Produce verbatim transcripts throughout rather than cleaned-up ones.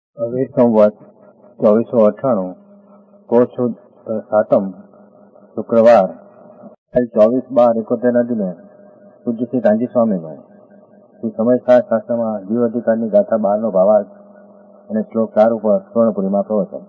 હવે સંવત ચોવીસો અઠ્ઠાણું પોષ સુદ સાતમ શુક્રવાર ચોવીસ બાર એકોતેર ના દિને પૂજ્ય શ્રી કાંજી સ્વામીનું શ્રી સમય શાસ્ત્રમાં જીવ અધિકારની ગાથા બાર નો ભાવાર્થ અને શ્લોક ચાર ઉપર સ્વર્ણપુરીમાં પ્રવચન.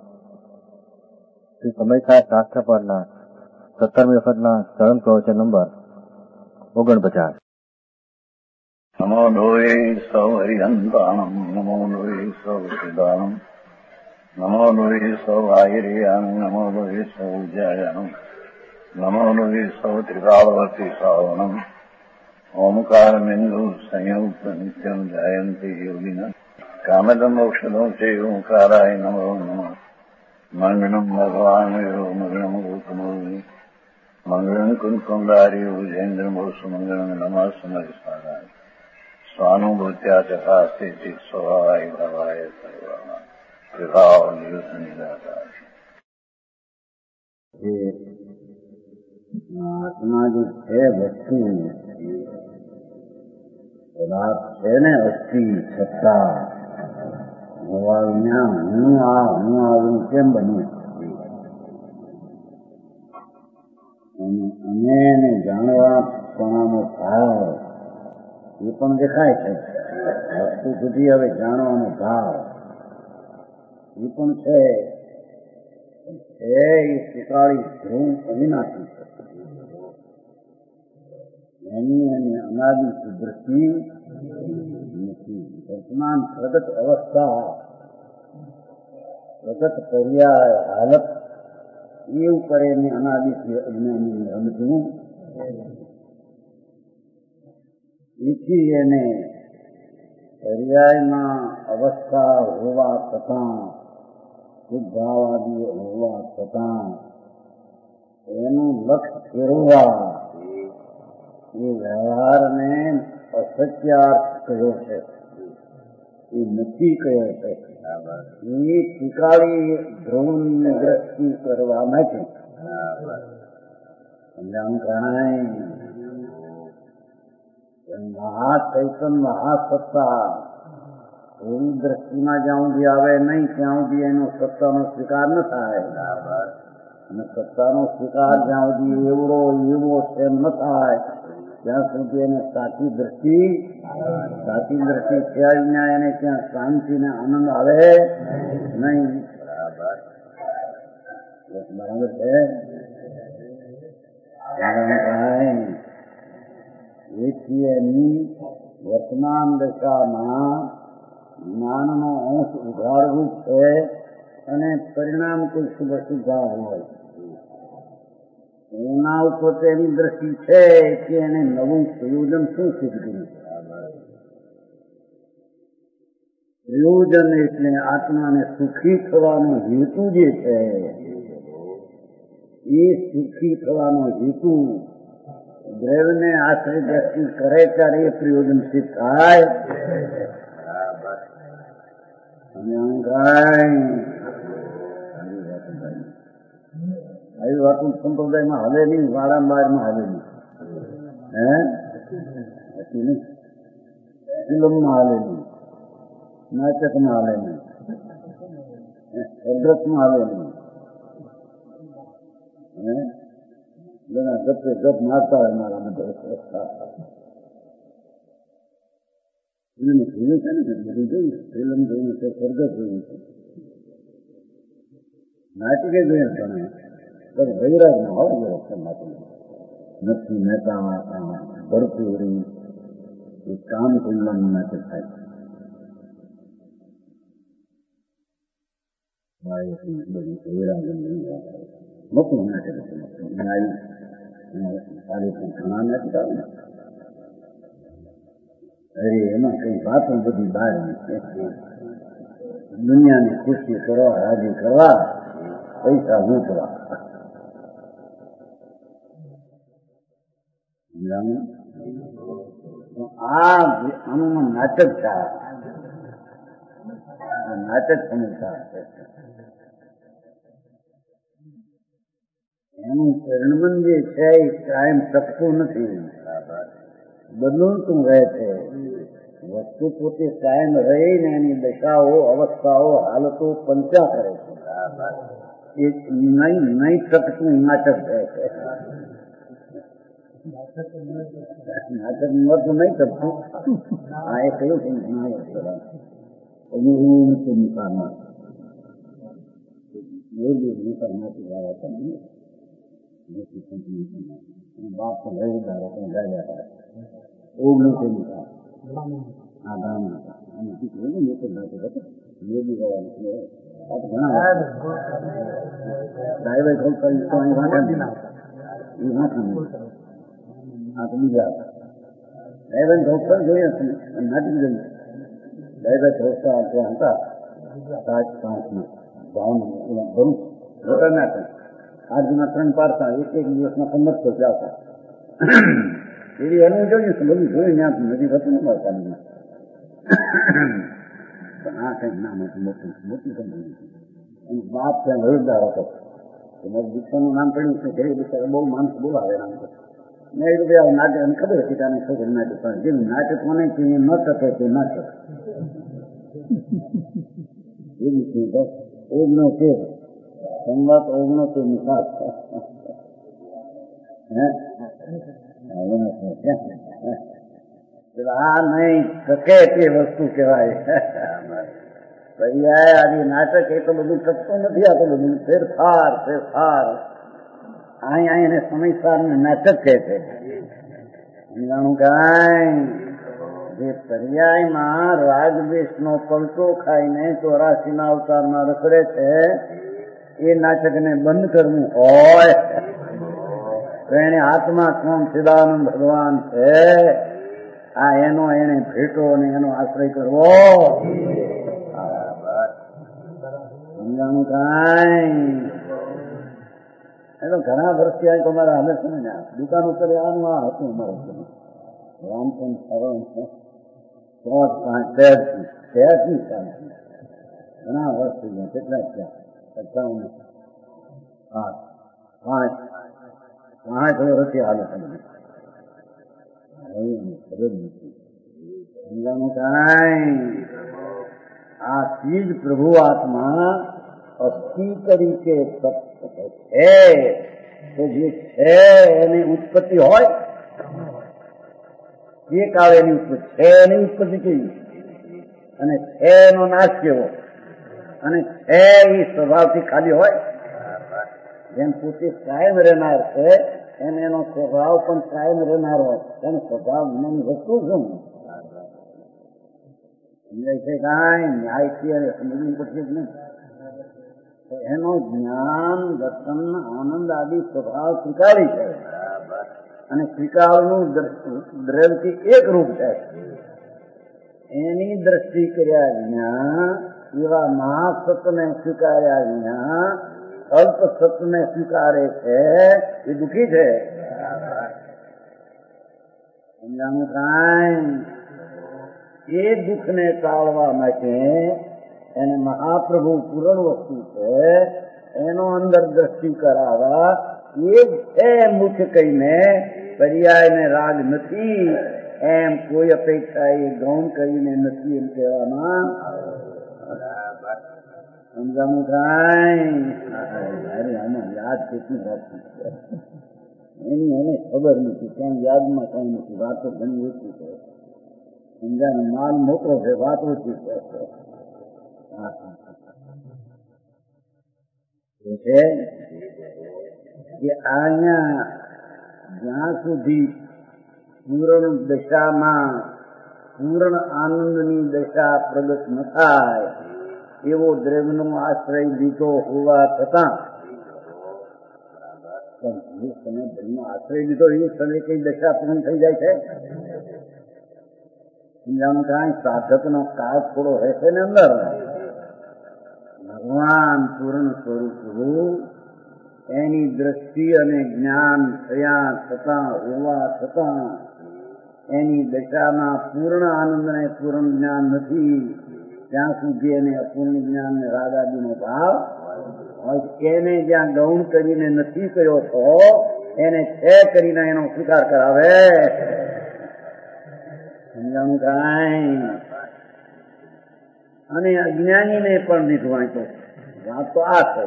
શ્રી સમય શાસ્ત્ર પરના સત્તરમી વખતના સળંગ પ્રવચન નંબર ઓગણપચાસ. નમો લોહે સૌ હરિહંતાણમ નમો લોહે સૌ સિદ્ધાણમ નમો લોહે સૌ આયર્યાણમ નમો લોહે સૌ જયાણમ નમો લોહે સૌ ત્રિકાળવતી શ્રાવણમ ઓમકાર બિંદુ સંયુક્ત નિત્યમ જયંતિ યોગિન કામદમ મોક્ષદો છે ઓંકારાય નમો નમઃ. મંગળમ ભગવાન મંગળમ ગોતમોહિ મંગળમ કુંકુંડારી ભુજેન્દ્ર મોક્ષ મંગળમ નમઃ સમરિસ્વાદાય સ્વાનુભૂત્યા ચકાસ્તે સ્વભાવાય ભાવાય સર્વમાં વિભાવ નિયુત નિરાકાર. જે આત્મા જે છે વસ્તુ પદાર્થ છે ને અસ્થિ સત્તા હોવા વિના હું આ હું આવું કેમ બન્યું? અને એને જાણવા પણાનો ભાવ એ પણ દેખાય છે. વસ્તુ સુધી હવે જાણવાનો ભાવ એ પણ છે. એ શિકાળી ધ્રુવ અવિનાશી છે. એની અને અનાદિ દ્રષ્ટિ નથી. વર્તમાન પ્રગટ અવસ્થા પ્રગટ પર્યાય હાલત એ ઉપર એની અનાદિથી અજ્ઞાની રમતું એથી એને પર્યાયમાં અવસ્થા હોવા છતાં શુદ્ધાવાદી હોવા છતાં એનું લક્ષ્ય ફેરવવા એ વ્યવહારને અસત્યાર્થ કહ્યો છે, એ નથી કહ્યો છે. એ ટીકાળી ધ્રુવની દ્રષ્ટિ કરવા માટે મહાચૈતન મહાસત્તા એવી દ્રષ્ટિમાં જ્યાં સુધી આવે નહીં ત્યાં સુધી એનો સત્તાનો સ્વીકાર ન થાય. અને સત્તાનો સ્વીકાર જ્યાં સુધી એવડો એવો છે ન થાય ત્યાં સુધી એને સાચી દ્રષ્ટિ સાચી દ્રષ્ટિ થયા વિના એને ત્યાં શાંતિ ને આનંદ આવે નહીં. બરાબર છે. એથી એની વર્તમાન દશામાં જ્ઞાનનો અંશ ઉઘાડવું છે અને પરિણામ કોઈ શુભ શુભા હોય એના ઉપર તેની દ્રષ્ટિ છે કે એને નવું પ્રયોજન શું શીખવું. પ્રયોજન એટલે આત્માને સુખી થવાનો હેતુ જે છે એ સુખી થવાનો હેતુ દ્રવ્યને આશ્રિત વ્યક્તિ કરે ત્યારે એ પ્રયોજન સિદ્ધ થાય. અને આવી વાતો સંપ્રદાયમાં હાલે નહીં, વારંવારમાં હાલે નહીં. હે હતી નહીં, ફિલ્મમાં હાલે નહીં, નાટકમાં હાલે નહીં, અદ્રતમાં હાલે નહીં. હે બધા ગપે ગપ મારતા હોય મારા બધા એને જોયું છે ને, બધું જોયું. ફિલ્મ જોયું છે, સ્વર્ગ જોયું છે, નાટકે જોયું પણ વૈરાગ ના હોય નથી મહેતા ભરપૂરી એ કામ કલ્યાણ માટે થાય. વૈરાગ મોટું નાટક સારી પણ ઘણા નાટક આવે ને. અરે એમાં કઈ વાતો બધી બહાર દુનિયાની ખુશી કરવા, રાજી કરવા, પૈસા લૂંટવા. આ આનું નાટક છે, નાટક સમજતા એનું પરિણમન જે છે એ કાયમ ટકતું નથી, બદલતું રહે છે. વસ્તુ પોતે કાયમ રહીને એની દશાઓ, અવસ્થાઓ, હાલતો પંચા કરે છે. એ નહીં નહીં ટકતું નાટક રહે છે. નાટક નતું નહીં ટકતું. હા, એ કયું છે નિકાલમાં બાપ તો રહેદારો પણ ગાયા હતા. ઓગણીસો નિકાલ આ ગામ હતા અને શીખવું ને મોટો નાટક હતો. યોગી ગવાનું ઘણા ડ્રાઈવર ખોલ કરી તો અહીં વાંચા એ વાંચી આ તો બીજા હતા. ડ્રાઈવર ખોલ જોઈએ નાટક જોયું. ડ્રાઈવર ખોલતા ત્યાં હતા સાત પાંચમાં ભાવના ભરૂચ મોટા નાટક આજના ત્રણ પાડતા એક એક દિવસના પંદરસો ચાલતા. એવી એનું જોયું છે બધું જોયું ત્યાં નદી હતું ને મળતા પણ આ કંઈક નામ હતું મોટું મોટી કંપની. એનો બાપ ત્યાં હરદાર હતો. મારી દીકરાનું નામ પડ્યું છે ઘરે બિચારા બહુ માણસ બોલાવે નામ તો મેં એ રૂપિયા નાટક એને ખબર હતી કે આને ખબર નાટક પણ જેમ નાટક મને કે એ ન શકે તે ના શકે એવી ચીજ ઓગણો તેર સંવાદ ઓગણો તેર ની સાત આ નહીં શકે તે વસ્તુ કહેવાય. પર્યાય આજે નાટક એ તો બધું શકતું નથી. આ તો બધું ફેરફાર ફેરફાર અહીં અહીં સમયસાર નાટક કહે છે. જાણું કાંઈ જે પર્યાયમાં રાગદ્વેષ નો પલટો ખાઈને ચોરાસી ના અવતારમાં રખડે છે એ નાટકને બંધ કરવું હોય તો એને આત્મા કોણ સદાનંદ ભગવાન છે. આ એનો એને ભેટો અને એનો આશ્રય કરવો. સમજાણું કાંઈ એ તો ઘણા વર્ષથી આ તમારા હાલે સમજ દુકાન ઉપર આનું આ હતું અમારું રામચંદ સરળ પાંચ પાંચ તેરથી તેરથી ચાલતી ઘણા વર્ષ થઈ ગયા. કેટલા થયા? સત્તાવન પાંચ પાંચ પાંચ વર્ષથી હાલે સમજ ખબર નથી. સમજાણું કાંઈ આ ચીજ પ્રભુ આત્મા અસ્થિ તરીકે છે તો જે છે એની ઉત્પત્તિ હોય જે કાળે એની ઉત્પત્તિ છે એની ઉત્પત્તિ કેવી અને છે એનો નાશ કેવો અને છે એ સ્વભાવથી ખાલી હોય. જેમ પોતે કાયમ રહેનાર છે એમ એનો સ્વભાવ પણ કાયમ રહેનાર હોય. એનો સ્વભાવ એની વસ્તુ શું સમજાય છે કાંઈ ન્યાયથી અને સમજવું પડશે જ નહીં. એનો જ્ઞાન રતન આનંદ આદિ સ્વભાવ સ્વીકારી છે અને સ્વીકારનું દ્રવ્યથી એક રૂપ છે. એની દ્રષ્ટિ કર્યા વિના એવા મહાસત્વને સ્વીકાર્યા વિના અલ્પ સત્વને સ્વીકારે છે એ દુઃખી છે. સમજાણું કાંઈ એ દુઃખને ટાળવા માટે એને મહાપ્રભુ પૂરણ વસ્તુ છે એનો અંદર દ્રષ્ટિ કરાવવા એ જ છે મુખ્ય કહીને પર્યાયને રાગ નથી એમ કોઈ અપેક્ષા એ ગૌણ કરીને નથી એમ કહેવામાં. સમજાણું કાંઈ આમાં યાદ કેટલી રાખી છે એની એને ખબર નથી. ક્યાંય યાદમાં કઈ નથી. વાતો ઘણી ઓછી છે. સમજાને માલ મોટો છે વાત ઓછી છે. કે અહીંયા જ્યાં સુધી પૂર્ણ દશામાં પૂર્ણ આનંદની દશા પ્રગટ ન થાય એવો દ્રવ્યનો આશ્રય લીધો હોવા છતાં જે સમય ધર્મનો આશ્રય લીધો એ સમય કઈ દશા પૂર્ણ થઈ જાય છે. સમજાણું કાંઈ સાધકનો કાળ થોડો રહેશે ને અંદર. ભગવાન પૂર્ણ સ્વરૂપ એની દ્રષ્ટિ અને જ્ઞાન થયા છતાં હોવા છતાં એની દશામાં પૂર્ણ આનંદ ને પૂર્ણ જ્ઞાન નથી ત્યાં સુધી એને અપૂર્ણ જ્ઞાન ને રાગ આદિનો ભાવ એને જ્યાં ગૌણ કરીને નથી કર્યો તો એને છે કરીને એનો સ્વીકાર કરાવે. સમજાણું કાંઈ. અને અજ્ઞાનીને પણ દીધું વાંચો વાત તો આ છે.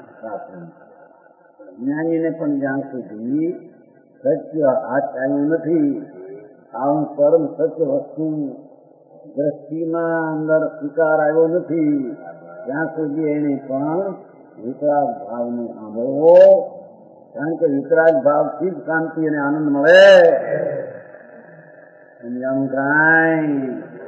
જ્ઞાનીને પણ જ્યાં સુધી સત્ય હાથ આવ્યું નથી, આવું પરમ સત્ય વસ્તુ દ્રષ્ટિમાં અંદર સ્વીકાર આવ્યો નથી, ત્યાં સુધી એને પણ વિતરાગ ભાવને સાંભળવો. કારણ કે વિતરાગ ભાવથી જ શાંતિ અને આનંદ મળે. સમજાણું કાંઈ.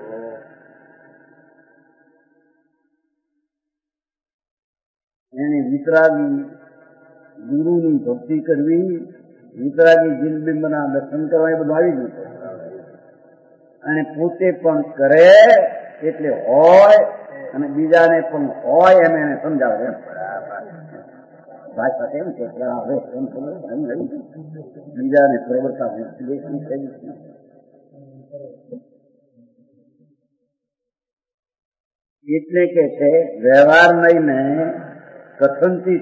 એને વિતરાગી ગુરુની ભક્તિ કરવી, વિતરાગી જિનબિંબના દર્શન કરવા, એ બધું આવી ગયું. અને પોતે પણ કરે એટલે હોય અને બીજાને પણ હોય એમ એને સમજાવે. એમ ભાષા કેમ છે બીજાને પ્રવર્તા એટલે કે છે વ્યવહાર લઈને કથનથી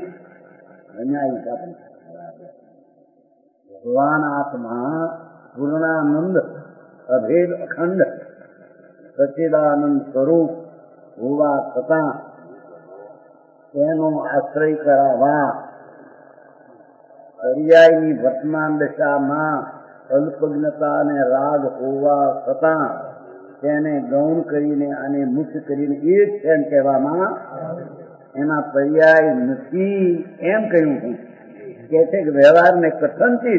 ભગવાન આત્મા પૂર્ણાનંદ અભેદ અખંડ સચ્ચિદાનંદ સ્વરૂપ હોવા છતાં તેનો આશ્રય કરાવવા પર્યાયની વર્તમાન દશામાં અલ્પજ્ઞતા અને રાગ હોવા છતાં તેને ગૌણ કરીને અને મુક્ત કરીને એ જ એમ કહેવામાં, એમાં પર્યાય નથી એમ કહ્યું હું. કે છે કે વ્યવહારને કથનથી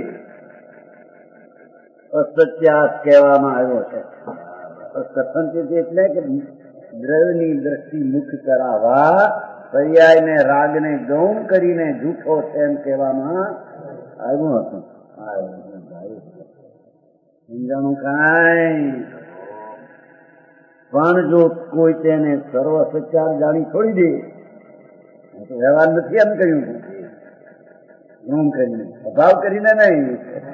અસત્યાસ કહેવામાં આવ્યો છે. કથનથી એટલે કે દ્રવ્યની દ્રષ્ટિ મુક્ત કરાવવા પર્યાયને રાગને ગૌણ કરીને જૂઠો છે એમ કહેવામાં આવ્યું હતું. સમજાણું કાંઈ. પણ જો કોઈ તેને સર્વ સચ્ચાર જાણી છોડી દે તો વ્યવહાર નથી એમ કહ્યું હતું. ગૌણ કરીને, અભાવ કરીને નહીં.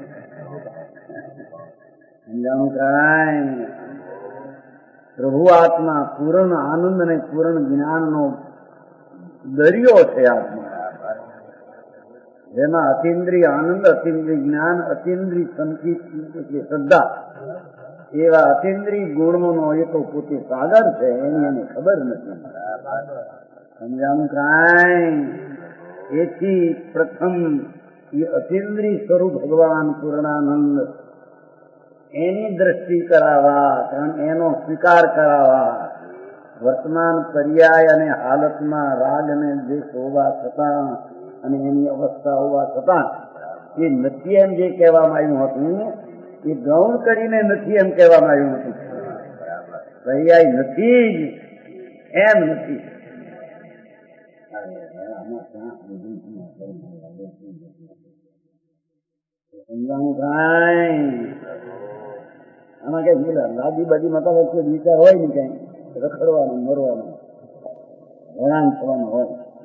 સમજાણું કાંઈ. પ્રભુ આત્મા પૂર્ણ આનંદ અને પૂર્ણ જ્ઞાનનો દરિયો છે. આત્મા જેમાં અતિન્દ્રિય આનંદ, અતિન્દ્રિય જ્ઞાન, અતિન્દ્રિય સંકિત એટલે શ્રદ્ધા, એવા અતિન્દ્રિય ગુણોનો એ તો પોતે સાગર છે, એની એને ખબર નથી. સમજાણું કાંઈ. એથી પ્રથમ એ અતિન્દ્રિય સ્વરૂપ ભગવાન પૂર્ણાનંદ એની દ્રષ્ટિ કરાવવા, એનો સ્વીકાર કરાવવા વર્તમાન પર્યાય અને હાલતમાં રાગ અને દ્વેષ હોવા છતાં અને એની અવસ્થા હોવા છતાં એ નથી એમ જે કહેવામાં આવ્યું હતું, એ ગૌણ કરીને નથી એમ કહેવામાં આવ્યું હતું. પર્યાય નથી જ એમ નથી. સમજાણું કાંઈ. આમાં કઈ લાદી બાજી માતા વચ્ચે વિચાર હોય ને કઈ રખડવાનો, મરવાનો, હેરાન થવાનો હોય.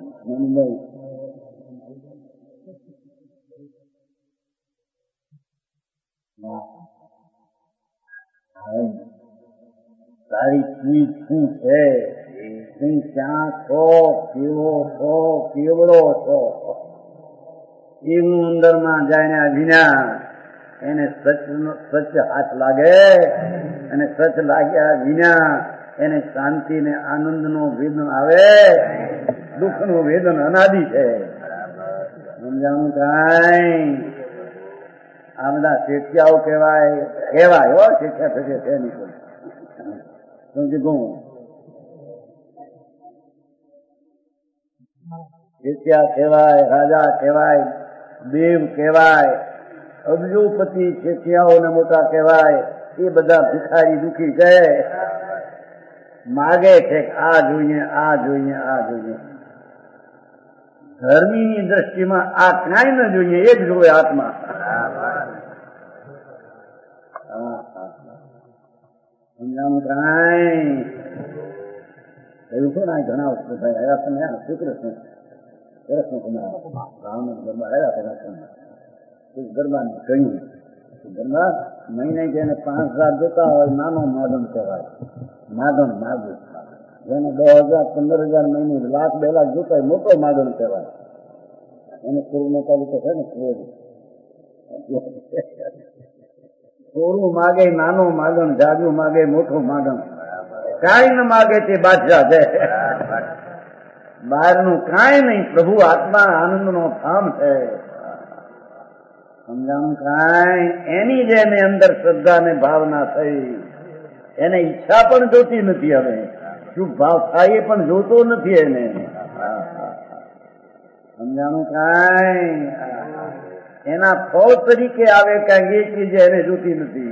તારી ચીજ શું છે, તું ક્યાં છો, કેવો છો, કેવડો છો, એવું અંદરમાં જાય ને વિના એને સચ સચ હાથ લાગે. અને સચ લાગ્યા વિના એને શાંતિ ને આનંદ નું વેદન આવે. દુઃખ નું વેદન અનાદિ છે. સમજાણું કાંઈ. આ બધા શેઠિયાઓ કહેવાય કહેવાય હો. શેઠિયા થશે છે નહીં સમજી ગયું. શેઠિયા કહેવાય, રાજા કહેવાય, દેવ કહેવાય, અબજોપતિ શેઠિયાઓને મોટા કહેવાય. એ બધા ભિખારી દુખી છે, માગે છે આ જોઈએ, આ જોઈએ, આ જોઈએ. ધર્મીની દ્રષ્ટિમાં આ કાંઈ ન જોઈએ, એ જ જોવે આત્મા. સમજાણું કાંઈ. એવું શું ના ઘણા વસ્તુ થાય. આવ્યા તમે શ્રી કૃષ્ણ કૃષ્ણ કુમાર રાવણ ગરબા આવ્યા હતા. ગરબાને કહ્યું ગરબા મહિને જેને પાંચ હજાર જતા હોય નાનો માદન કહેવાય. માદન માગું જેને દસ હજાર પંદર હજાર મહિને લાખ બે લાખ જોતા હોય મોટો માદન કહેવાય. એને પૂર્વ તાલુકો છે ને ક્રોધ. થોડું માગે નાનો માગણ, જાજુ માગે મોટો માગણ, કાંઈ ન માગે તે બાદશાહ છે. બહારનું કાંઈ નહીં, પ્રભુ આત્મા આનંદનો ધામ છે. સમજાણું? કાંઈ એની જ એને અંદર શ્રદ્ધા ને ભાવના થઈ. એને ઈચ્છા પણ જોતી નથી. હવે શું ભાવ થાય એ પણ જોતો નથી એને. સમજાણું? કાંઈ એના ફળ તરીકે આવે કાંઈ એ ચીજ એને જોતી નથી.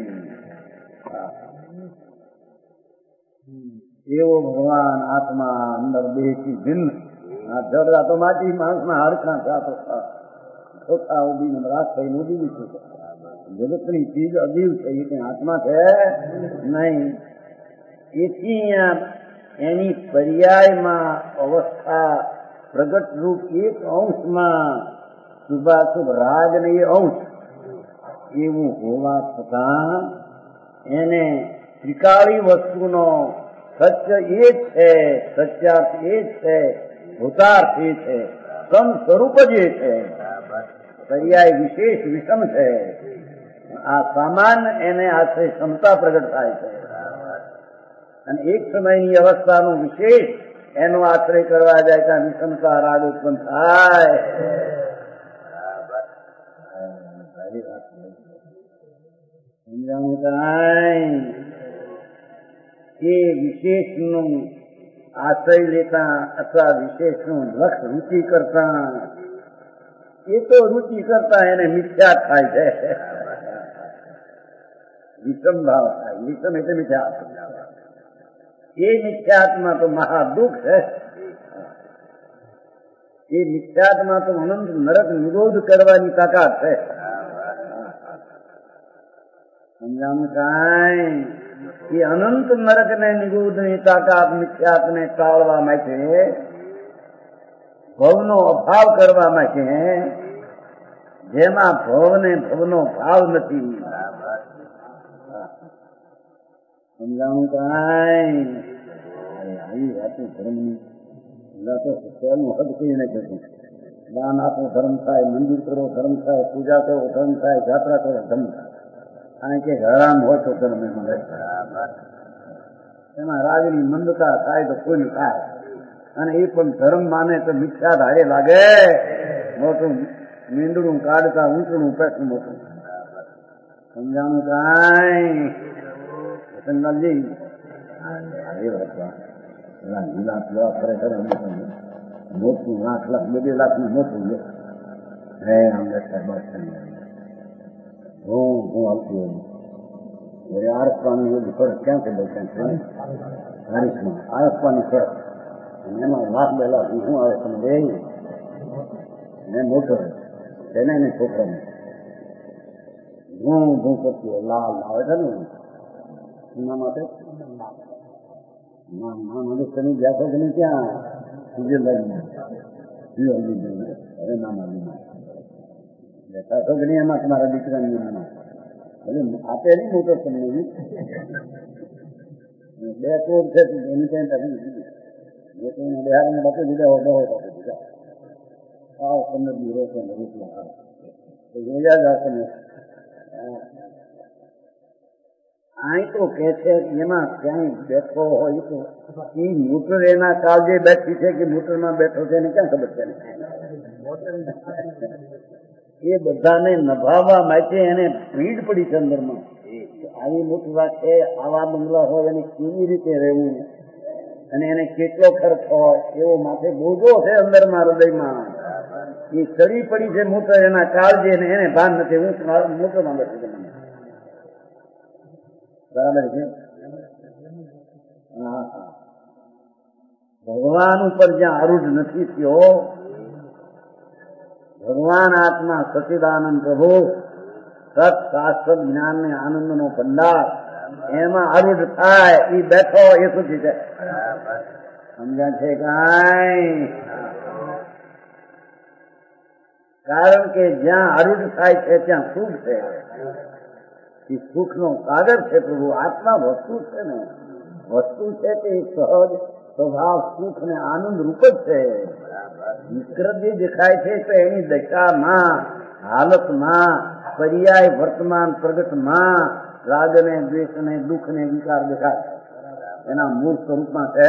એવો ભગવાન આત્મા અંદર દેહથી ભિન્ન. આ જડતા તો માટી માણસના હાડકા જાતો છોટા ઉભીને રાત થઈને ઉડી દીધું. જગતની ચીજ અદીવ છે, એ કઈ આત્મા છે નહીં. એથી અહીંયા એની પર્યાયમાં અવસ્થા પ્રગટ રૂપ એક અંશમાં શુભાશુભ રાગ ને એ અંશ એવું હોવા છતાં એને ત્રિકાળી વસ્તુનો સત્ય એ જ છે, સત્યાર્થ એ જ છે, ભૂતાર્થ એ છે, સમ સ્વરૂપ જ એ છે. પર્યાય વિશેષ વિષમ છે. આ સામાન્ય એને આશ્રય ક્ષમતા પ્રગટ થાય છે. અને એક સમયની અવસ્થાનું વિશેષ એનો આશ્રય કરવા જાય ત્યાં વિષમતા રાગ ઉત્પન્ન થાય. સમજાણું? કાંઈ એ વિશેષનું આશ્રય લેતા અથવા વિશેષનું લક્ષ રૂચિ કરતા એ તો રૂચિ કરતા એને મિથ્યા થાય છે. વિષમ ભાવ થાય. વિષમ એટલે મિથ્યા. એ મિથ્યાત્મા તો મહાદુઃખ છે. એ મિથ્યાત્મા તો અનંત નરક નિરોધ કરવાની તાકાત છે. સમજાણું? કાંઈ એ અનંત નરક ને નિરોધની તાકાત મિથ્યાત ને ટાળવા માટે, ભવનો અભાવ કરવા માટે, જેમાં ભવ ને ભવનો ભાવ નથી. સમજાણું? કાંઈ આવી વાતો ધર્મની સહેલું હદ કઈ નાખ્યું. દાન આપો ધર્મ થાય, મંદિર કરો ધર્મ થાય, પૂજા કરો ધર્મ થાય, યાત્રા કરો ધર્મ થાય. કારણ કે હરામ હોય તો ધર્મ એમાં એમાં રાગની મંદતા થાય તો કોઈ થાય. અને એ પણ ધર્મ માને તો મિથ્યા ધારે લાગે. મોટું મીંડું કાઢતા ઊંચું પેટનું મોટું. સમજાણું? કાંઈ સંગાજી ખરેખર મોટું લાખ લાખ બે બે લાખ નું મોટું છે. હે આંબેડકર બસ હું હું આવતું આરસવાની ફરક ક્યાં છે? હારીસમાં આરસવાની ફરક એમાં લાખ બે લાખ શું આવે તમે એ ને મોટો એને એને છોકરાને ઘૂં ઘૂં કરતી લાલ આવે છે ને એના માટે તમે ગયા છો કે નહીં ત્યાં સ્વિટરલેન્ડમાં અરે નાના બેઠા છો કે નહીં એમાં તમારા દીકરાની ભલે આપે નહીં મોટો તમને બે કોર છે એની કઈ તકલીફ બિહારને બાપુ દીધા હોય બહુ બાપુ દીધા આવો પંદર દિવસ રૂપિયા જોયા જ તમે અહીં તો કે છે એમાં ક્યાંય બેઠો હોય તો એ મોટર એના કાળજે બેઠી છે કે મોટરમાં બેઠો છે એને ક્યાં ખબર છે? એ બધાને નભાવવા માટે એને ભીડ પડી છે અંદરમાં. આવી મોટર રાખે, આવા બંગલા હોય એને કેવી રીતે રહેવું અને એને કેટલો ખર્ચ હોય એવો માથે બોજો છે અંદરમાં હૃદયમાં. એ ચડી પડી છે મોટર એના કાળજે ને એને ભાન નથી. હું મોટરમાં બેઠું છું. બરાબર છે? ભગવાન ઉપર જ્યાં આરૂઢ નથી થયો, ભગવાન આત્મા સચિદાનંદ પ્રભુ સત શાસ્ત્ર જ્ઞાન ને આનંદ નો ભંડાર એમાં આરૂઢ થાય એ બેઠો એ સુધી છે. સમજ્યા છે? કાંઈ કારણ કે જ્યાં આરૂઢ થાય છે ત્યાં સુખ છે. એ સુખ નો કાગળ છે પ્રભુ. આત્મા વસ્તુ છે ને, વસ્તુ છે કે સહજ સ્વભાવ સુખ ને આનંદ રૂપ જ છે. વિકૃત જે દેખાય છે તો એની દશામાં, હાલતમાં, પર્યાય વર્તમાન પ્રગટમાં રાગ ને દ્વેષ ને દુઃખ ને વિકાર દેખાય, એના મૂળ સ્વરૂપમાં છે.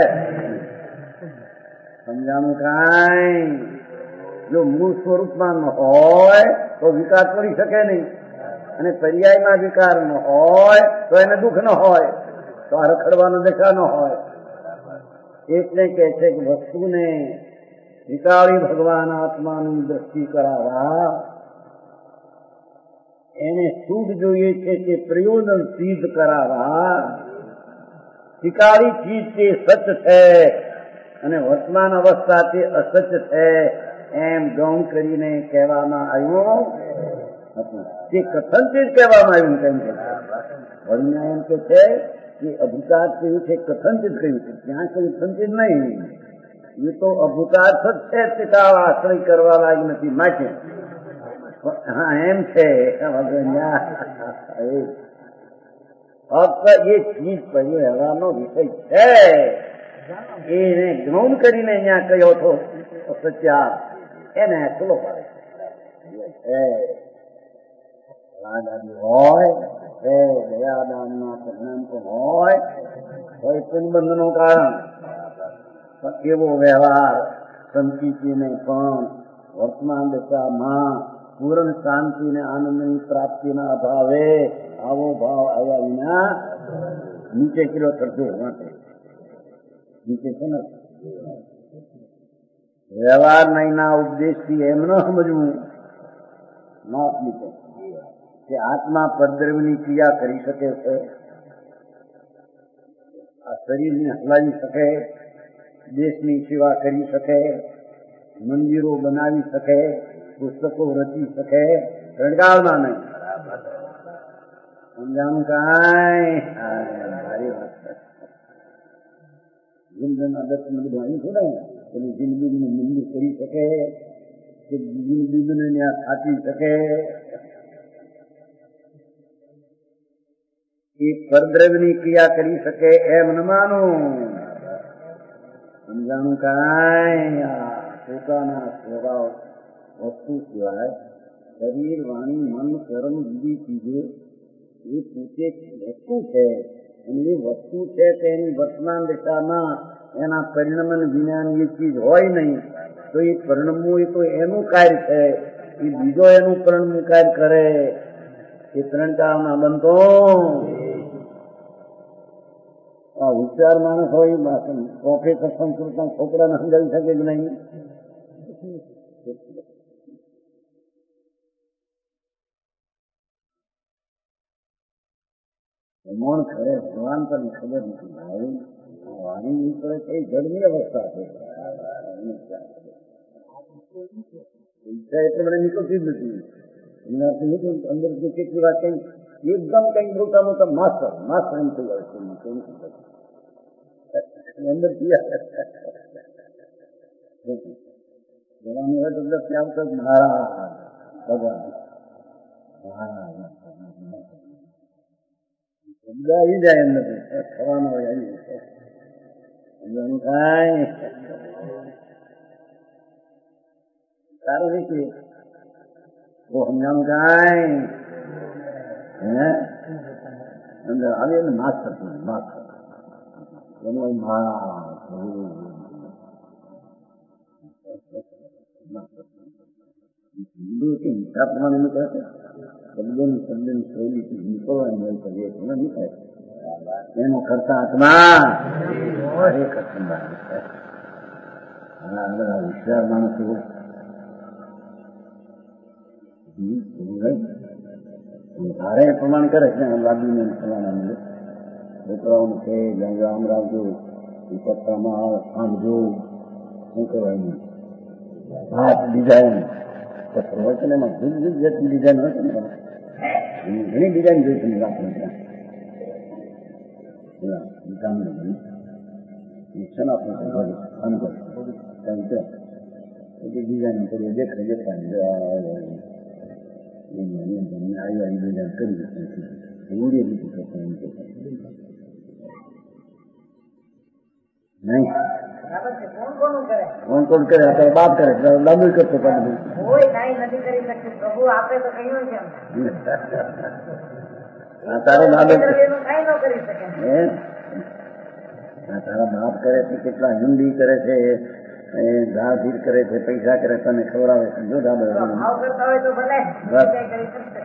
સમજાણું કાંઈ? જો મૂળ સ્વરૂપમાં ન હોય તો વિકાર પડી શકે નહીં, અને પર્યાયમાં વિકાર ન હોય તો એને દુઃખ ન હોય, તો આ રખડવાનો દેખા ન હોય. એટલે કે છે કે વસ્તુને વિકાળી ભગવાન આત્માની દ્રષ્ટિ કરાવવા એને શુદ્ધ જોઈએ છે કે પ્રયોજન સિદ્ધ કરાવવા વિકાળી ચીજ તે સચ છે અને વર્તમાન અવસ્થા તે અસચ છે એમ ગૌણ કરીને કહેવામાં આવ્યું હતું. તે કથનથી જ કહેવામાં આવ્યું. કેમ કે વળીને એમ કે છે કે અભૂતાર્થ કહ્યું છે, કથનથી જ કહ્યું છે, ત્યાં કઈ સંચિત નહીં. એ તો અભૂતાર્થ જ છે, ટીકા આશ્રય કરવા લાયક નથી માટે. હા એમ છે. ફક્ત એ ચીજ પરિવહેવાનો વિષય છે એને ગૌણ કરીને અહીંયા કયો હતો સચ્ચા એને ખુલ્લો પાડે હોય દયાદાનના પરિણામ તો હોય કોઈ પુનબંધ નું કારણ એવો વ્યવહાર સંકિતને પણ વર્તમાન દશામાં પૂર્ણ શાંતિ ને આનંદની પ્રાપ્તિના અભાવે આવો ભાવ આવ્યા વિના નીચે કિલો થશે માટે નીચે છે ને વ્યવહાર નહીંના ઉપદેશથી એમ ન સમજવું નાશ નીચે કે આત્મા પરદ્રવ્યની ક્રિયા કરી શકે છે, આ શરીરને હલાવી શકે, દેશની સેવા કરી શકે, મંદિરો બનાવી શકે, પુસ્તકો રચી શકે, રણગાળમાં નહીં. સમજાણું કાંઈ? મારી વાત જિંદગીના દર્શન બધું અહીં છે ને એની જિંદગીને મંદિર કરી શકે કે જિંદગીને ત્યાં થાકી શકે. એ પરદ્રવ્યની ક્રિયા કરી શકે એમ ન માનું. સમજાણું કાંઈ? પોતાના સ્વભાવ વસ્તુ સિવાય શરીર વાણી મન કર્મ બીજી ચીજો એ પોતે વસ્તુ છે અને એ વસ્તુ છે તેની વર્તમાન દિશામાં એના પરિણામ વિજ્ઞાન એ ચીજ હોય નહીં તો એ પરિણમવું એ તો એનું કાર્ય છે, એ બીજો એનું પરિણમવું કાર્ય કરે એ ત્રણ કાળમાં બનતો. આ હોશિયાર માણસ હોય પ્રોફેસર સંસ્કૃતના છોકરાને સમજાવી શકે જ નહીં. મૌન ખરે ભગવાન પણ ખબર નથી ભાઈ. વાણી નીકળે છે એ જડની અવસ્થા છે. ઈચ્છા એટલે મને નીકળતી જ નથી. અંદર કેટલી વાત કઈ એકદમ કઈ મોટા મોટા માસ્ટર માસ્ટર એમ થઈ જાય છે અંદર જવાનું હોય તો ત્યાં તો મહારાજ ભગવાન શબ્દ આવી જાય અંદર થવાનો હોય આવી સમજવાનું કાંઈ સારું નથી. સમજાણું કાંઈ? હે અંદર આવી ને માસ્ટર માસ્ટર એનો હિંસા પ્રમાણે નીકળે છે. શબ્દોની શબ્દની શૈલીથી નીકળવાની હોય કરીએ એનો નીકળે એનો કરતા આત્મા ખરેખર સંભાળ છે. અંદર હોશિયાર માણસ એવો ધારે પ્રમાણ કરે છે લાદીને ફલાણા છોકરાઓને છે આમ રાખજો એ પત્તામાં આમજો શું કહેવાય નહીં હાથ ડિઝાઇન પ્રવચન એમાં જુદી જુદી જાતની ડિઝાઇન હોય છે ને ઘણી ડિઝાઇન જોઈ છે રાખે ત્યાં ગામડે છે ને આપણે કામ કરે ડિઝાઇન કરીએ દેખાય દેખાય આવી ડિઝાઇન કરી ઉડી નથી કરતા એમ નહીં. કોણ કોણ કરે અત્યારે બાપ કરે દાદુ કરતો પાડું તારો બાપ એનું કાંઈ ન કરી શકે. હે તારા બાપ કરે છે, કેટલા હિન્દી કરે છે, ધાર ધીર કરે છે, પૈસા કરે તને ખવડાવે છે. જો દાદા ભાવ કરતા હોય તો ભલે બસ. કંઈ કરી શકશે.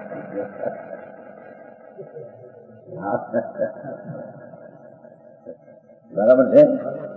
બરાબર છે.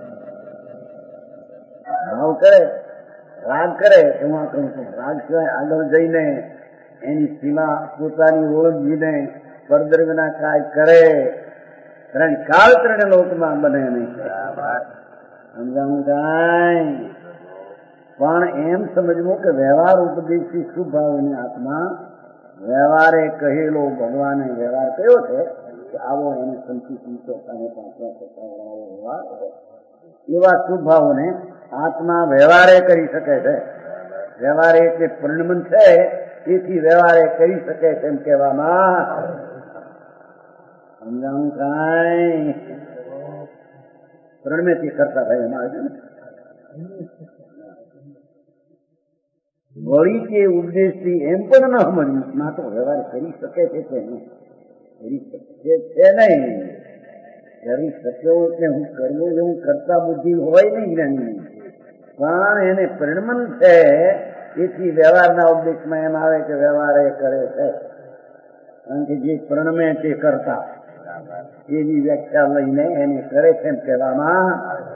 ભાવ કરે, રાગ કરે. હું આ કહું છું, રાગ સિવાય આગળ જઈને એની સીમા પોતાની ઓળખીને પરદ્રવ્યના કાય કરે, ત્રણ કાળ ત્રણ લોકમાં બને નહીં. સમજાણું કાંઈ? પણ એમ સમજવું કે વ્યવહાર ઉપદેશથી શુભ ભાવની આત્મા વ્યવહારે કહેલો ભગવાને વ્યવહાર કયો છે કે આવો એને સંતુષ્ટ પાંચવા સત્તા વ્યવહાર એવા શુભ ભાવોને આત્મા વ્યવહારે કરી શકે છે. વ્યવહાર એટલે પરિણમન છે, તેથી વ્યવહારે કરી શકે છે એમ કહેવામાં. સમજાણું કાંઈ? પ્રણમેથી કરતા ભાઈ એમાં આવ્યું ને વળી કે ઉપદેશથી એમ પણ ન સમજવું ના તો વ્યવહાર કરી શકે છે કે નહીં કરી શકે છે નહીં. કરી શક્યો એટલે હું કરવું એવું કરતા બુદ્ધિ હોય નહીં જ્ઞાની, પણ એને પરિણમન છે, તેથી વ્યવહારના ઉપદેશમાં એમ આવે કે વ્યવહાર એ કરે છે. કારણ કે જે પ્રણમે તે કરતા એવી વ્યાખ્યા લઈને એને કરે છે એમ કહેવામાં.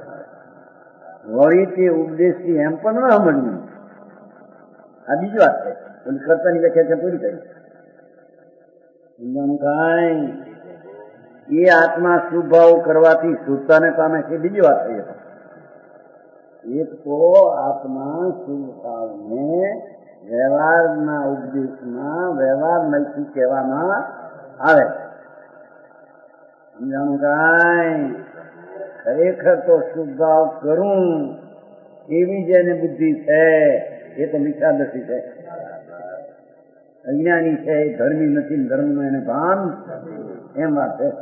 વળી તે ઉપદેશથી એમ પણ ન સમજવું. આ બીજી વાત છે. કરતાની વ્યાખ્યા છે પૂરી કરી. સમજાણું કાંઈ? એ આત્મા શુભાવ કરવાથી શુદ્ધતાને પામે છે. બીજી વાત થઈ. એક તો આત્મા શુભાવને વ્યવહારના ઉપદેશમાં વ્યવહાર નૈતિક કહેવામાં આવે. સમજાણું કાંઈ? ખરેખર તો શુભાવ કરું એવી જેને બુદ્ધિ છે એ તો મિથ્યાદર્શી છે, અજ્ઞાની છે, ધર્મી નથી, ધર્મનું એને ભાન એમ વાત છે.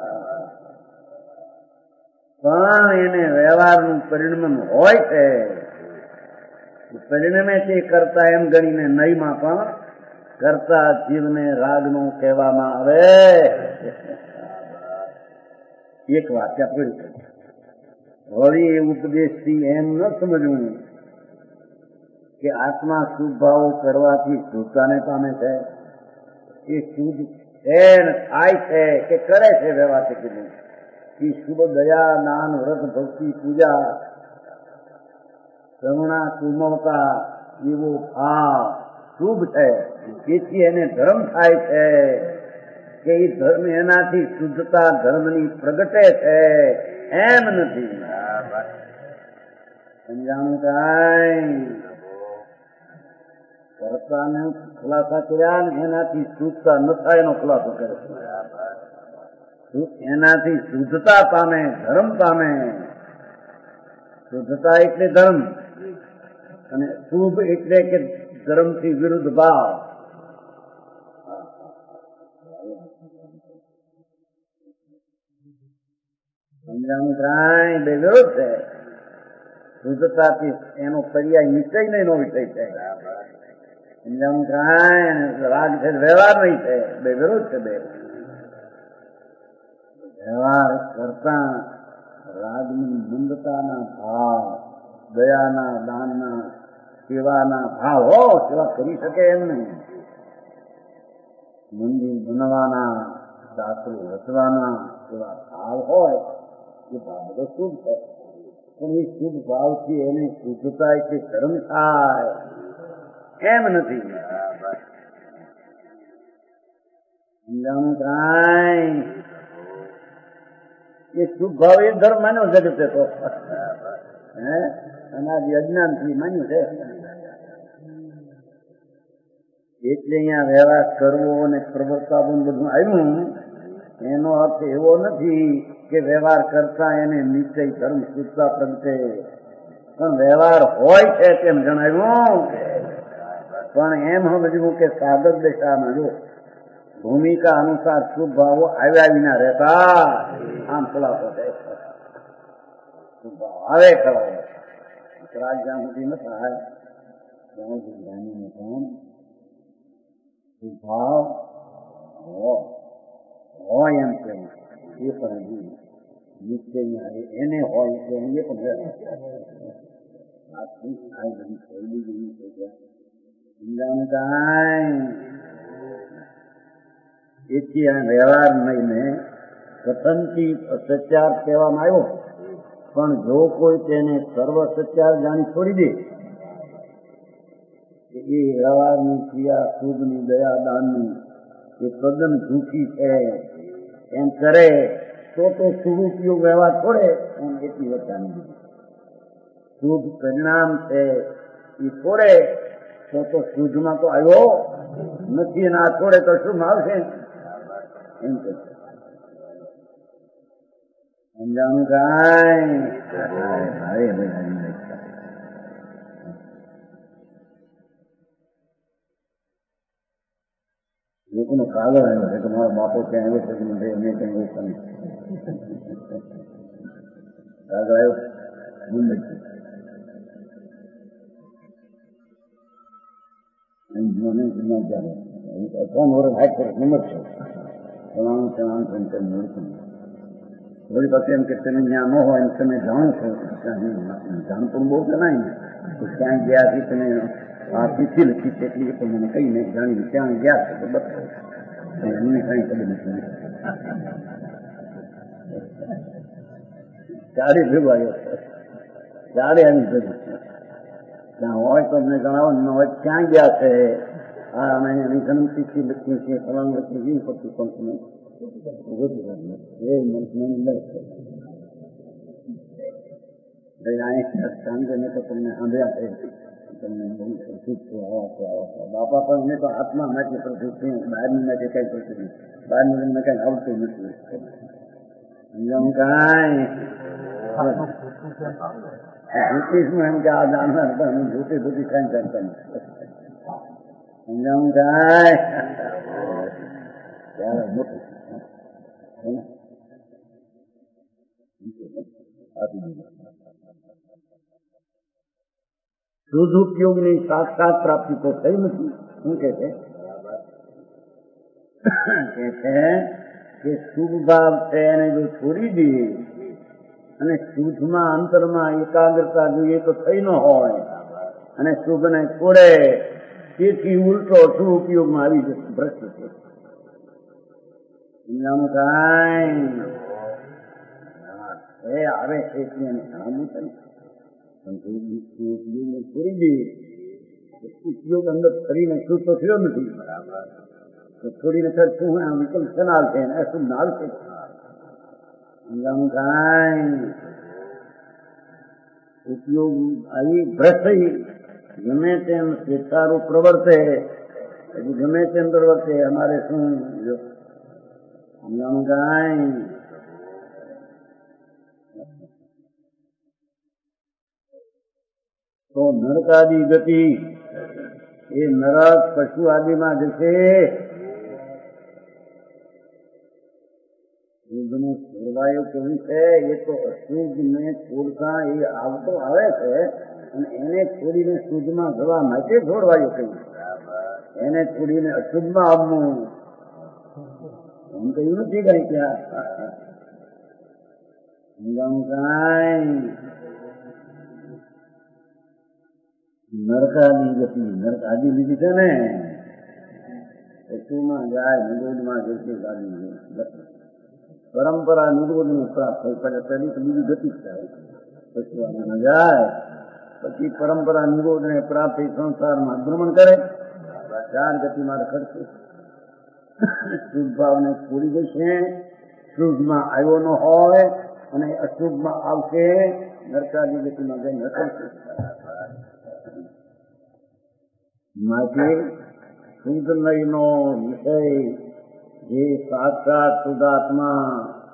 પણ એને વ્યવહારનું પરિણમન હોય છે, પરિણમે તે કરતા એમ ગણીને નહીમાં પણ કરતા જીવને રાગનું કહેવામાં આવે. એક વાત ત્યાં પૂરી કરી. વળી એ ઉપદેશથી એમ ન સમજવું કે આત્મા શુભ ભાવો કરવાથી શુદ્ધતાને પામે છે. એ શુદ્ધ છે ને થાય છે કે કરે છે વ્યવહારથી કીધું એ શુભ દયા, દાન, વ્રત, ભક્તિ, પૂજા, કરુણા, કુમળતા એવો ભાવ શુભ છે. તેથી એને ધર્મ થાય છે કે એ ધર્મ એનાથી શુદ્ધતા ધર્મની પ્રગટે છે એમ નથી. સમજાણું કાંઈ? કરતાને ખુલાસા કર્યા ને એનાથી શુદ્ધતા ન થાય એનો ખુલાસો કરે છે. એનાથી શુદ્ધતા પામે, ધર્મ પામે. શુદ્ધતા એટલે ધર્મ અને શુભ એટલે કે ધર્મથી વિરુદ્ધ ભાવ. સમજાણું કાંઈ? બે વિરોધ છે. શુદ્ધતાથી એનો પર્યાય નિશ્ચય નહીં નો વિષય છે. સમજાણું કાંઈ? રાગ છે, વ્યવહાર નહીં છે. બે વિરોધ છે. બે વ્યવહાર કરતા રાગની મંદતાના ભાવ, દયાના, દાનના, સેવાના ભાવ હો સેવા કરી શકે એમ નહીં. મંદિર બનવાના, શાસ્ત્રો રચવાના એવા ભાવ હોય એ ભાવ બધો શુભ છે. પણ એ શુભ ભાવથી એને શુદ્ધતા કે ધર્મ થાય એમ નથી. સમજાણું કાંઈ? એ શુભ ભાવ એ ધર્મ માન્યો જગતે તો હે અનાદિ અજ્ઞાનથી માન્યું છે. એટલે અહીંયા વ્યવહાર કરવો અને પ્રવર્તાવું બધું આવ્યું. એનો અર્થ એવો નથી કે વ્યવહાર કરતા એને નિશ્ચય ધર્મ શુદ્ધતા પ્રગટે, પણ વ્યવહાર હોય છે તેમ જણાવ્યું. પણ એમ સમજવું કે સાધક દશામાં જો ભૂમિકા અનુસાર શુભ ભાવો આવ્યા વિના રહેતા આમ ખુલાસો છે. શુભ ભાવ આવે ખરો રાગ જ્યાં સુધી ન થાય ત્યાં સુધી જ્ઞાનીને પણ શુભ ભાવ હો હોય એમ કેવું એ પણ હજી નિશ્ચય એને હોય તો એ પણ આથી આ બધી શૈલી જેવી છે સમજાનું કાંઈ એથી આ વ્યવહાર લઈને કથનથી સત્યાર કહેવામાં આવ્યો, પણ જો કોઈ તેને સર્વ સત્યાર જાણી છોડી દે એ વ્યવહારની ક્રિયા શુભની દયા દાનની એ તદ્દન ઝૂઠી છે એમ કરે તો તો શુભ ઉપયોગ વ્યવહાર છોડે એમ એટલી વચ્ચાની દીધી. શુભ પરિણામ છે એ છોડે તો તો શુદ્ધમાં તો આવ્યો નથી, અને આ છોડે તો શુભ આવશે એમ કે સમજાણું કાંઈ લોકોનો કાગળ આવ્યો છે કે મારા બાપો ત્યાં આવ્યો છે કે મેં ત્યાં એવું કર્યું કાગળ આવ્યો મુંબઈથી મને ત્રણ વર્ષ હાથ વર્ષ ઉંમર છે તમારું ત્યાં થોડી પાસે એમ કે તમે જ્યાં ન હોય એમ તમે જાણો છો જાણતો બહુ જણાય ને તો ક્યાં ગયા છે તમે આ તિથિ લખી છે એટલી પણ મને કઈ નહીં જાણીને ત્યાં ગયા છે તો બતાવો એમને કઈ ખબર નથી. ચારે ભેગો આવ્યો છે, ચારે આની ભેગું ત્યાં હોય તો અમને જણાવો ન હોય ક્યાં ગયા છે. હા અમે એની જન્મ તિથિ લખી છે ફલાણ લખી કેવું પડતું પણ તમે એ મને તો તમને સાંભળ્યા છે તમને બહુ પ્રસિદ્ધ છે આવા છે આવા છે બાપા પણ અમે તો આત્મા માટે પ્રસિદ્ધ છે, બહારની માટે કઈ પ્રસિદ્ધ નથી, બહારનું તમને કઈ આવતું નથી સમજાવું કાંઈ જ્યોતિષમાં એમ કે આ જાણનાર હતા અમે જ્યોતિષ બધી કાંઈ જાણતા નથી સમજાવું કાંઈ ત્યારે મોટું શુદ્ધ ઉપયોગની સાક્ષાત પ્રાપ્તિ તો થઈ નથી. શું કે છે કે છે કે શુભ ભાવ છે એને જો છોડી દઈએ અને શુદ્ધમાં અંતરમાં એકાગ્રતા જોઈએ તો થઈ ન હોય અને શુભને છોડે તેથી ઉલટો શુભ ઉપયોગમાં આવી જશે ભ્રષ્ટ છે સમજાનું કાંઈ એ આવે છે જાણવું છે ને ઉપયોગને છોડી દઈએ ઉપયોગ અંદર કરીને શુદ્ધ તો થયો નથી તો છોડીને ખર શું આ વિકલ્પ શનાલ છે ને શુદ્ધ નાલ છે સમજાવું કાંઈ ઉપયોગ આવી ભ્રષ્ટ ગમે તેમ સ્વેચ્છારૂપ પ્રવર્તે પછી ગમે તેમ પ્રવર્તે અમારે શું સમજાવું કાંઈ તો નરકાદી ગતિ એ નરક પશુ આદિમાં જશે. શુદ્ધને છોડવાયો કેવું છે એ તો અશુદ્ધ ને છોડતા એ આવતો આવે છે અને એને છોડીને શુદ્ધમાં જવા માટે છોડવાયો કહ્યું, એને છોડીને અશુદ્ધમાં આવવું એમ કહ્યું નથી કઈ ત્યાં સમજાવું કાંઈ નરકાદી ગતિ નરક આદિ લીધી છે ને પશુમાં જાય નિરોધમાં જશે ગાડી પરંપરા નિરોધને પ્રાપ્ત થઈ પડે તેની તો બીજી ગતિ થાય પશુમાં જાય પછી પરંપરા નિરોધને પ્રાપ્ત થઈ સંસારમાં ભ્રમણ કરે ચાર ગતિમાં રખડશે શુદ્ધ ભાવને છોડી દેશે શુદ્ધમાં આવ્યો ન હોય અને અશુભમાં આવશે નરકાદી ગતિમાં જઈને રખડશે. માટે શુદ્ધ નયનો વિષય જે સાક્ષાત શુદ્ધાત્મા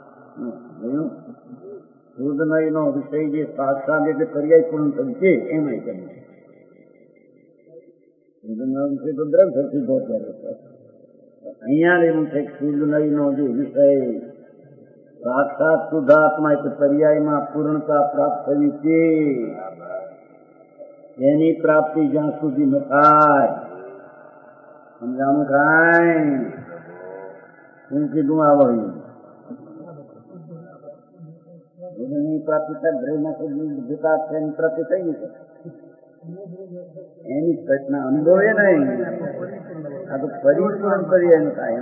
શુદ્ધ નયનો વિષય જે સાક્ષાત એટલે પર્યાય પૂર્ણ થયું છે એમ કહ્યું શુદ્ધ નય વિષય તો દ્રવ થતી અત્યારે અહીંયા એવું છે કે શુદ્ધ નયનો જે વિષય સાક્ષાત શુદ્ધાત્મા એટલે પર્યાયમાં પૂર્ણતા પ્રાપ્ત થવી છે એની પ્રાપ્તિ જ્યાં સુધી ન થાય સમજાવું કાંઈ હું કીધું આવડ્યું એની પ્રાપ્તિ થાય બ્રહ્મ વિકાસ છે એની પ્રાપ્તિ થઈ ગઈ છે એની ઘટના અનુભવે નહીં આ તો પરિપૂર્ણ કરી એનું કાયમ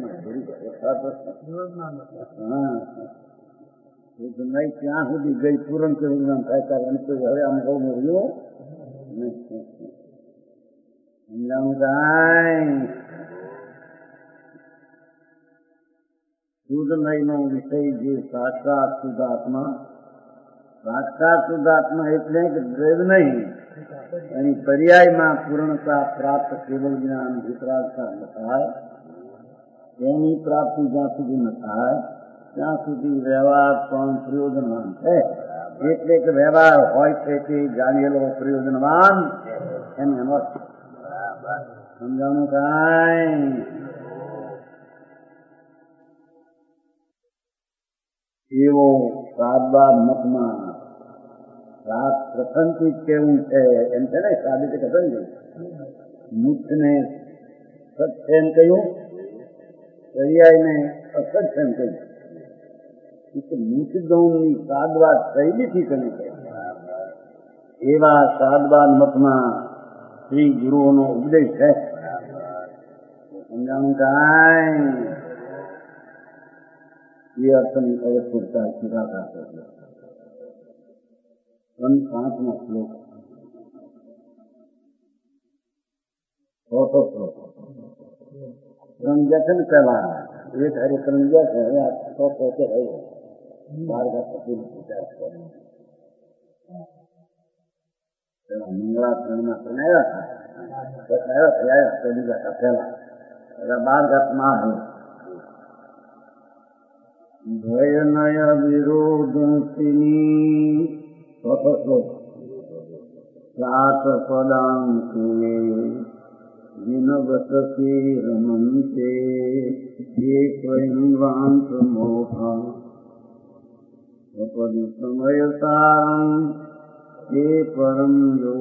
નહીં ત્યાં સુધી ગઈ પૂરણ કેવું થાય ત્યારે હવે અનુભવ મળ્યો સમજાવું કાંઈ શુદ્ધ નયનો વિષય જે સાક્ષાત શુદ્ધાત્મા સાક્ષાત શુદ્ધાત્મા એટલે કે દ્રવ્ય નહીં એની પર્યાયમાં પૂર્ણતા પ્રાપ્ત કેવલ જ્ઞાન વિતરાગતા ન થાય એની પ્રાપ્તિ જ્યાં સુધી ન થાય ત્યાં સુધી વ્યવહાર પણ પ્રયોજનવાન છે એટલે કે વ્યવહાર હોય છે તે જાણેલો પ્રયોજનવાન એનો એનો સમજાવવાનું કાંઈ એવો સાદબાદ મતમાં રાત પ્રસંગથી કેવું છે એમ છે ને સાદી રીતે કથન છે મુખ્યને સત છે એમ કહ્યું પર્યાયને અસત છે એમ કહ્યું મુખ્યની સાદવાદ શૈલીથી કરી છે એવા સાદબાદ મતમાં શ્રી ગુરુઓનો ઉપદેશ છે સમજાણું કાંઈ એ અર્થની અવસ્ફૂટતા નિરાકાર છે પાંચમો શ્લોક ચોથો શ્લોક ત્રંગ્યા છે ને પેલા એક હારે ત્રંગ્યા છે હવે આ ચોથો છે રહ્યો બાર પછી મંગળા ત્રણમાં ત્રણાયા હતા થયા ત્રણ ગાતા પેલા બાર ગાતમાં આવ્યું ભય નય વિરોધની ચોથો શ્લોક સાત પદાંકે વિનવતકે રમંતે એ સ્વયં વાંત મોહા પદ સમયસારં એ પરમ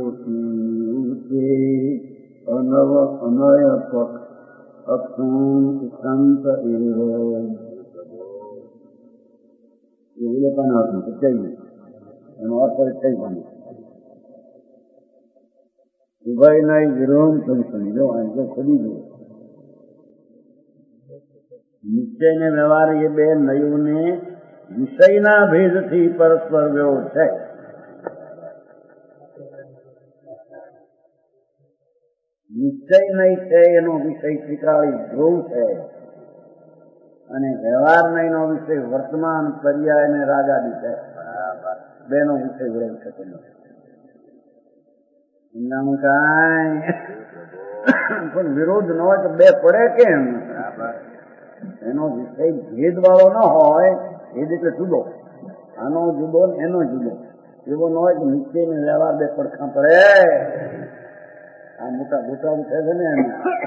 યોતિ અનવ અનય પક્ષ અક્ષું સંત એવ એ વિવેકાનો અર્થ સત્યાવી એનો અર્થ થઈ પામે ઉભય નહીં વિરોધ તમે સમજો અને જો ખુદી જુઓ નિશ્ચય ને વ્યવહાર એ બે નયોને વિષયના ભેદથી પરસ્પર વિરોધ છે નિશ્ચય નહીં છે એનો વિષય સ્વીકારી ધ્રુવ છે અને વ્યવહાર નહીં નો વિષય વર્તમાન પર્યાય અને રાગાદી છે બેનો વિષય વિરોધ શકે નથી કાંઈ પણ વિરોધ ન હોય તો બે પડે કેમ એનો વિષય ભેદ વાળો ન હોય ભેદ એટલે જુદો આનો જુદો ને એનો જુદો એવો ન હોય કે નિશ્ચય ને વ્યવહાર બે પડખા પડે આ મોટા ગોટા છે ને એમ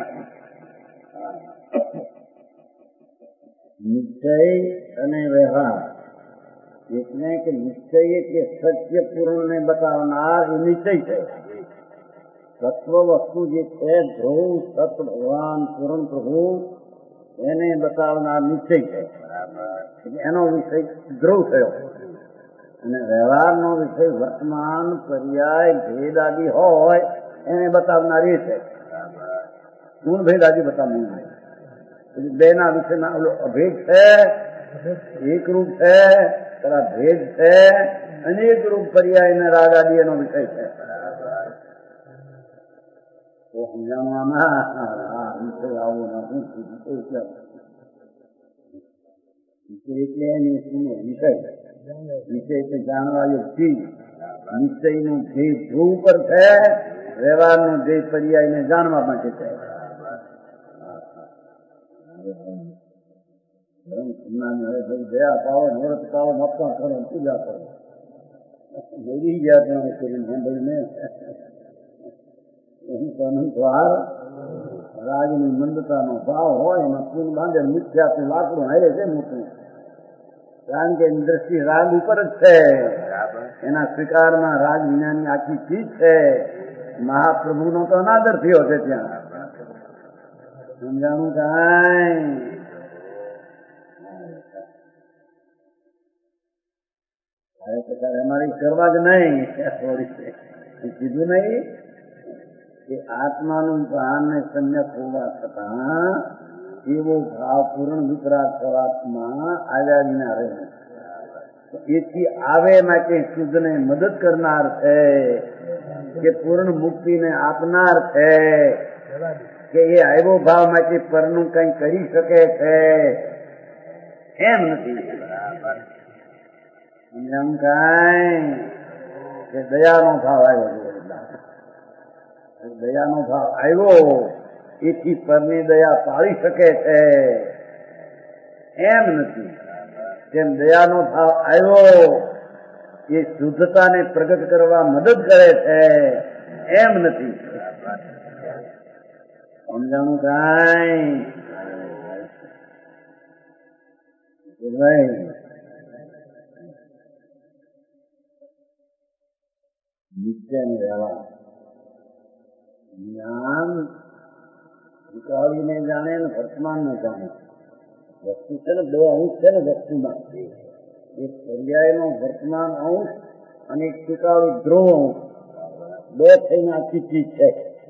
નિશ્ચય અને વ્યવહાર એટલે કે નિશ્ચય એટલે સત્ય પૂર્ણ ને બતાવનાર એ નિશ્ચય છે તત્વ વસ્તુ જે છે ધ્રુવ સત ભગવાન પૂર્ણ પ્રભુ એને બતાવનાર નિશ્ચય છે એનો વિષય ધ્રુવ થયો અને વ્યવહારનો વિષય વર્તમાન પર્યાય ભેદ આદિ હોય એને બતાવનાર એ છે ગુણ ભેદ આદિ બતાવનાર બે ના વિષયમાં ઓલો અભેદ છે એકરૂપ છે તરા ભેદ છે અનેક રૂપ પર્યાય ને રાગ આદિ એનો વિષય છે તો સમજાવવામાં આ વિષય આવો નથી એટલે એની વિષય વિષય એટલે જાણવા યોગ ચીજ નિશ્ચયનું ધ્યેય ધ્રુવ પર છે વ્યવહારનું ધ્યેય પર્યાય ને જાણવા માટે છે દયા પાવો નવરત પાવો મપવા કરો પૂજા કરો જોડી ગયા ત્યાં કરીને સાંભળીને વાર રાજની મંદતાનો ભાવ હોય એમાં પૂન બાંધે મિથ્યાનું લાકડું હારે છે મોટું કારણ કે એની દ્રષ્ટિ રાગ ઉપર જ છે એના સ્વીકારમાં રાગ વિનાની આખી ચીજ છે મહાપ્રભુનો તો અનાદર થયો છે ત્યાં સમજાણું કાંઈ અરે તો તારે અમારી કરવા જ નહીં થોડી કીધું નહીં કે આત્માનું ભાન ને સંયક હોવા છતાં એવો ભાવ પૂર્ણ વિતરાગ સ્વરૂપમાં આવ્યા વિના રહે. એથી આવે માટે શુદ્ધને મદદ કરનાર છે કે પૂર્ણ મુક્તિને આપનાર છે કે એ આવ્યો ભાવ માટે પરનું કઈ કરી શકે છે એમ નથી. એમ કઈ કે દયાનો ભાવ આવ્યો, દયાનો ભાવ આવ્યો એથી પરની દયા પાળી શકે છે એમ નથી. જેમ દયાનો ભાવ આવ્યો એ શુદ્ધતાને પ્રગટ કરવા મદદ કરે છે એમ નથી. સમજાણું કાંઈ નિત્યને રહેવા જ્ઞાન વિકાળીને જાણે ને વર્તમાનને જાણે. વસ્તુ છે ને બે અંશ છે ને વસ્તુમાં, એક પર્યાયનો વર્તમાન અંશ અને એક ટીકાળી ધ્રુવ અંશ, બે થઈને આખી ચીજ છે.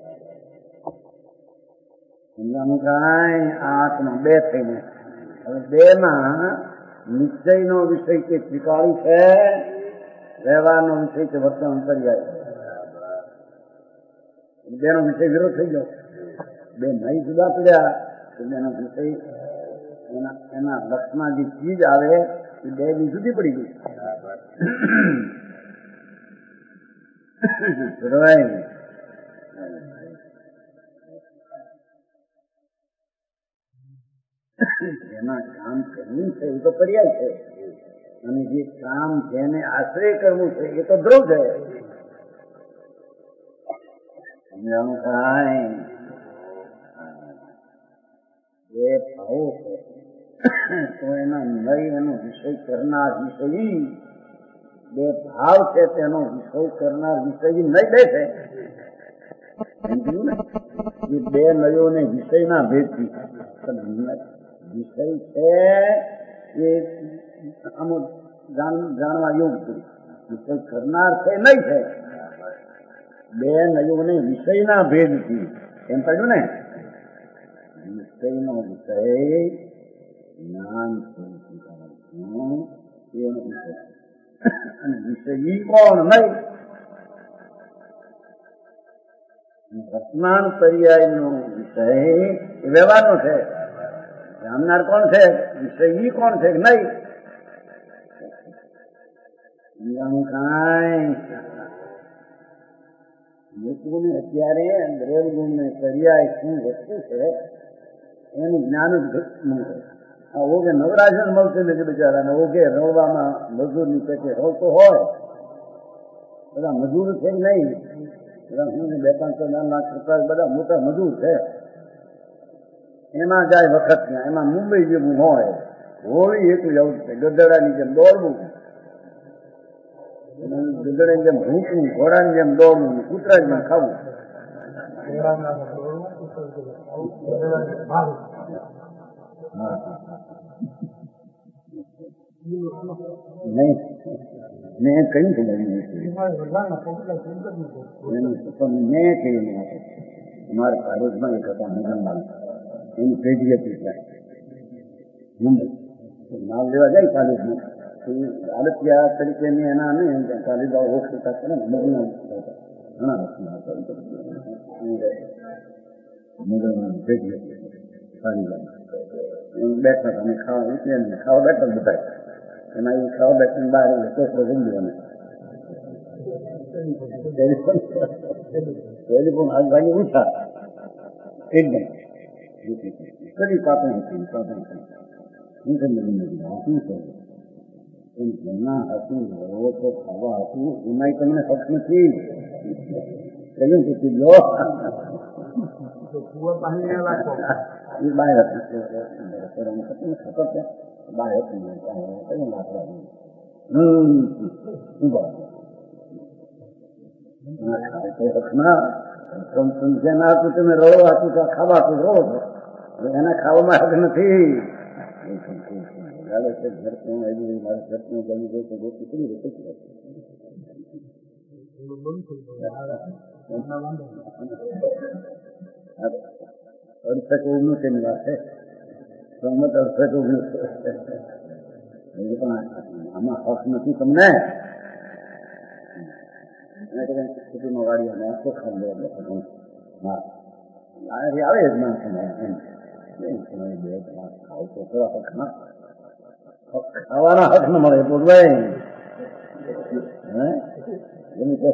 સમજાનું કાંઈ આ આત્મા બે થઈને. હવે બે માં નિશ્ચયનો વિષય કે ટીકાળી છે, વ્યવહારનો વિષય કે વર્તમાન પર્યાય. બેનો વિષય વિરોધ થઈ ગયો. બે નહીં જુદા પડ્યા તો બેનો વિષય એના એના લક્ષમાં જે ચીજ આવે એ બે ની જુદી પડી ગઈ. જેના કામ કરવું છે એ તો પર્યાય છે, અને જે કામ જેને આશ્રય કરવું છે એ તો ધ્રુવ છે. સમજાણું કાંઈ એ ભાવો છે તો એના નય એનો વિષય કરનાર વિષય, બે ભાવ છે તેનો વિષય કરનાર વિષય નય બે છે. એ બે નયોને વિષયના ભેદથી વિષય છે એ અમુક જાણવા યોગ્ય, વિષય કરનાર છે નહીં છે. બે નયોને વિષયના ભેદથી એમ કહ્યું ને, વિષયનો વિષય જ્ઞાન એનો વિષય, અને વિષયી કોણ નહીં. વર્તમાન પર્યાયનો વિષય એ વ્યવહારનો છે. જાણનાર કોણ છે? વિષયી કોણ છે? નહીં. કાંઈ લોકોને અત્યારે દ્રવ્ય ગુણ ને પર્યાય શું વસ્તુ છે એનું જ્ઞાન જ મળે. આ ઓગે નવરાજ જ મળશે ને બિચારાને. ઓગે રવવામાં મજૂરની પેટે રવતો હોય, બધા મજૂર છે નહીં, બધા હું બે પાંચસો લાખ કરતા બધા મોટા મજૂર છે. એમાં જાય વખત ત્યાં, એમાં મુંબઈ જેવું હોય, હોળી એટલું જવું છે, ગધેડાની જેમ દોડવું, ગધેડાની જેમ ભૂખવું, ઘોડાની જેમ દોડવું, કૂતરાની જેમ ખાવું. નહીં મેં કહ્યું છે, મેં કહ્યું અમારા પાડોશમાં એક હતા નિગમમાં, એની પેઢી હતી મુંબઈ. નામ લેવા જાય પાડોશમાં, આડતિયા તરીકે એના ને કાલીબાવ હોશ હતા ને મોગલના ઘણા મોગલમાં પેઢી હતી કાલીબાવ. બેઠા હતા ખાવા એટલે ખાવા બેઠા બધા. એમાં એ ખાવા બેઠા બહાર ચોખ્ખો જમવું અમે ટેલિફોન આગળ ઉઠા એકદમ કદી પાપણ હતી પાપણ હું તમને શું છે એમ જમના હતું, રવો તો ખાવા હતું, એમાંય તમને હક નથી. કહ્યું કે લો એ બહાર હતું ખબર છે, બહાર હતું લાકડા હમ ઉભા જેના હતું તમે રડો હતું તો ખાવા હતું રહો છો, એના ખાવામાં હક નથી. ગાડે છે ઘર ક્યાં આવી મારે ઘર ક્યાં જમી ગયું તો રોટી કરી દે પછી અડસઠ ઓગણીસ ની વાત છે સંમત અડસઠ ઓગણીસ પણ આમાં હક નથી તમને કુટુંબ વાળી અમે આખો ખાંડો હા આવે જ ના સમય એમ બે ખાવ તો ખરા હકમાં ખાવાના હક ન મળે બોલવાય હે એમ કે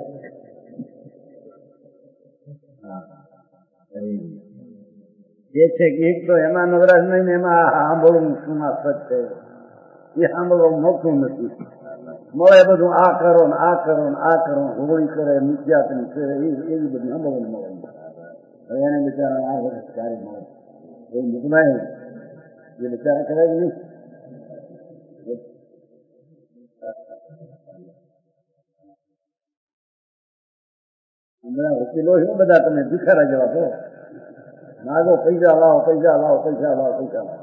એ છે કે એક તો એમાં નવરાશ નહીં એમાં સાંભળવું શું આફત છે એ સાંભળવા મોકું નથી મળે બધું આ કરો ને આ કરો ને આ કરો હોળી કરે નિત્યાતની કરે એવી બધી સાંભળવાનું મળે હવે એને બિચારા આ વર્ષ ક્યારે મળે એ નીકળાય એ બિચારા કરાય નહીં હમણાં વકીલો શું બધા તમે ભિખારા જેવા છો માગો પૈસા લાવો પૈસા લાવો પૈસા લાવો પૈસા લાવો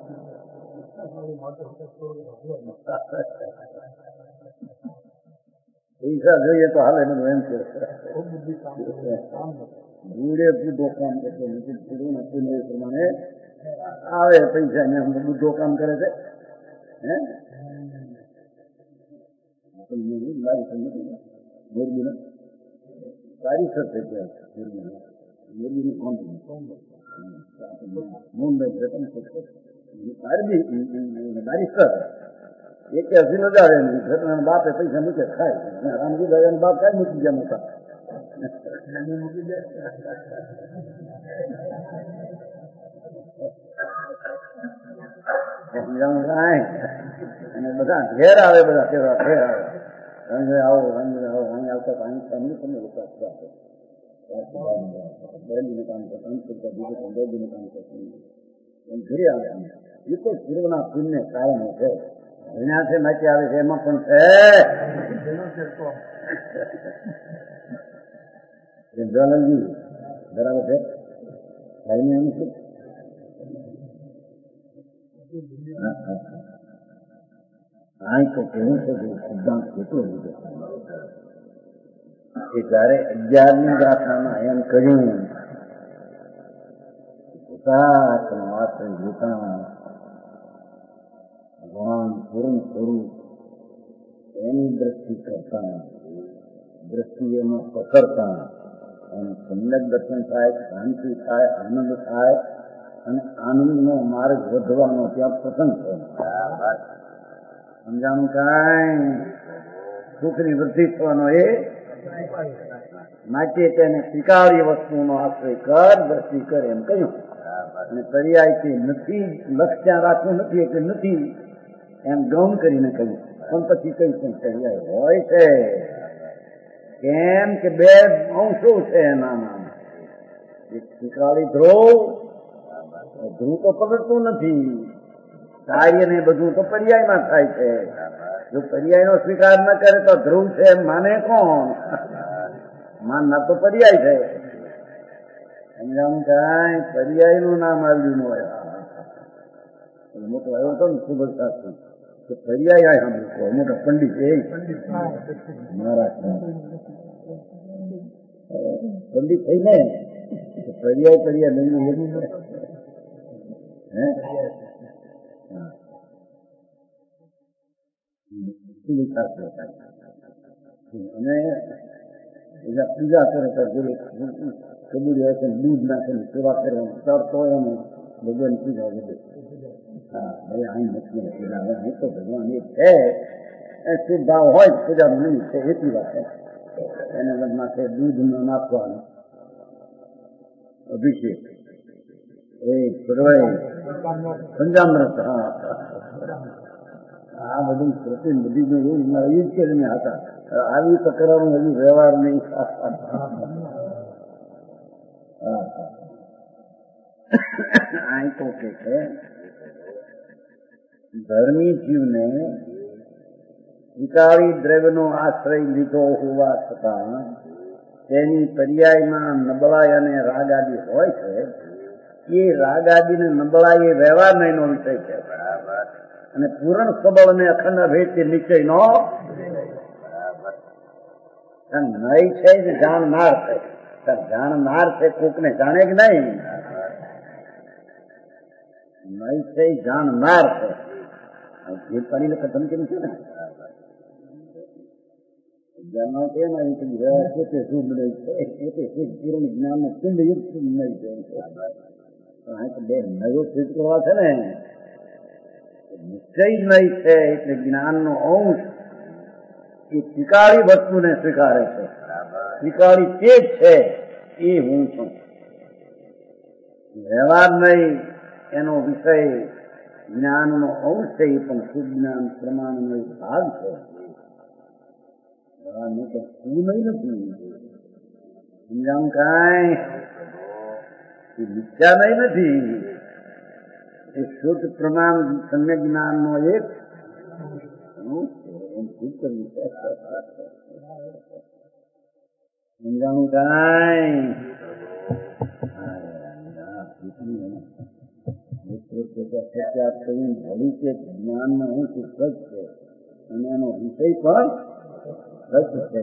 પૈસા જોઈએ તો હાલે બધું એમ છે ભૂડે બુદ્ધો કામ કરતો નથી પૂરું નથી એ પ્રમાણે આવે પૈસા ને બુદ્ધો કામ કરે છે હે મોરબી સારી સર છે ત્યાં મોરબી નું કોણ મુંબઈ બારીસ્ટર એક હસી ન જાવે ઘટના બાપે પૈસા મૂકે ખાય રામજી દાદા બાપ કઈ મૂકી ગયા મોટા મૂકી દે અને બધા ઘેર આવે બધા કેવા ઘેર આવે રંગે આવો રંગે આવો રંગ આવતા પાણી સામે તમને વિકાસ આપે બેલીનું કામ કરતા અંત કરતા બીજું કામ બેલીનું કામ કરતું એમ ઘરે આવે એ તો પૂર્વના પુણ્ય કારણો છે વિના છે નાચી આવે છે એમાં પણ છે જલાલજી બરાબર છે ભાઈને એમ છે આ તો કેવું છે કે સિદ્ધાંત કેટલો લીધો કે જયારે અગિયારમી ગાથામાં એમ કહ્યું ભગવાન પૂર્ણ સ્વરૂપ એની દ્રષ્ટિ કરતા દ્રષ્ટિ એમાં પકડતા અને સમ્યક દર્શન થાય શાંતિ થાય આનંદ થાય અને આનંદનો માર્ગ વધવાનો ત્યાં પસંદ છે સમજાણું કાંઈ સુખની વૃદ્ધિ થવાનો એ માટે તેને સ્વીકાર્ય વસ્તુનો આશ્રય કર દ્રષ્ટિ કર એમ કહ્યું અને પર્યાયથી નથી લક્ષ્ય રાખવું નથી એટલે નથી એમ ગૌણ કરીને કહ્યું પણ પછી કઈ પણ પર્યાય હોય છે કેમ કે બે અંશો છે એના નામ એક સ્વીકારી ધ્રુવ ધ્રુવ તો પકડતું નથી કાર્ય ને બધું તો પર્યાયમાં થાય છે જો પર્યાય નો સ્વીકાર ન કરે તો ધ્રુવ છે માને કોણ માનના તો પર્યાય છે સમજાવું કાંઈ પર્યાય નું નામ આવ્યું ન હોય મોટો આવ્યો હતો ને સુભદ શાસ્ત્રી તો પર્યાય આ સાંભળ્યું મોટા પંડિત એ મહારાષ્ટ્ર પંડિત થઈને પર્યાય પર્યાય નહીં એવું હે અને પૂજા કરે કબૂરી હશે દૂધ નાખે સેવા કરવાની તરતો એનો ભગવાન પૂજા વધે હા હવે અહીં નથી અહીં તો ભગવાન એ છે એ શુભ ભાવ હોય પૂજાનું નહીં છે એટલી વાત છે એને માથે દૂધ ન નાખવાનું અભિષેક એ ભગવાન પંચામૃત હા આ બધું પ્રતિન બધી એવું એ જ કે હતા આવી તકરારું હજી વ્યવહાર નહીં આ તો કે છે ધર્મી જીવને વિકારી દ્રવ્યનો આશ્રય લીધો હોવા છતાં તેની પર્યાયમાં નબળાઈ અને રાગાદી હોય છે એ રાગાદી ને નબળાઈ એ વ્યવહાર નહીં નો વિષય છે બરાબર અને પૂરણ સબળ અને અખંડ અભેદ તે નિશ્ચય નો નહીં છે જે જાણનાર છે. જાણનાર છે કોકને જાણે કે નહીં? નહીં છે જાણનાર છે. જે પાડીને કથન કર્યું છે ને જાણો કે પોતે શુદ્ધ નહીં છે, પોતે શુદ્ધ પૂર્ણ જ્ઞાન નો પિંડ યુક્ત નહીં છે. બે નવો સિદ્ધ કરવા છે ને નિશ્ચય જ નહીં છે એટલે જ્ઞાન નો અંશ એ સ્વીકારી વસ્તુને સ્વીકારે છે. સ્વીકારી તે જ છે એ હું છું. વ્યવહાર નહીં એનો વિષય જ્ઞાનનો અંશ છે એ પણ શુદ્ધ જ્ઞાન પ્રમાણનો એક ભાગ છે. વ્યવહારનું તો શું નહીં નથી સમજાવું કાંઈ એ મિથ્યા નહીં નથી. એ શુદ્ધ પ્રમાણ સમ્યક જ્ઞાનનો એક સમજાણું કાંઈ સત્યાત કરીને ભલી છે જ્ઞાનનો હું સચ છે અને એનો વિષય પણ સચ છે.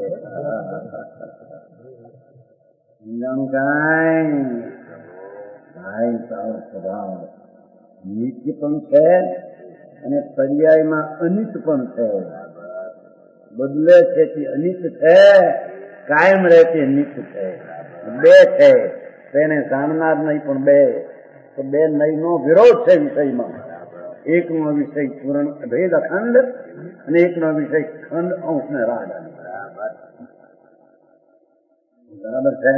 સમજાણું કાંઈ ભાઈ તારો સ્વભાવ નિત્ય પણ છે અને પર્યાયમાં અનિત પણ છે. બદલે છે તે અનિત છે, કાયમ રહે તે નિત્ય છે. બે છે તેને જાણનાર નહીં પણ બે તો બે નહીં નો વિરોધ છે વિષયમાં. એકનો વિષય પૂર્ણ ભેદ અખંડ અને એકનો વિષય ખંડ અંશ ને રાગ. બરાબર છે.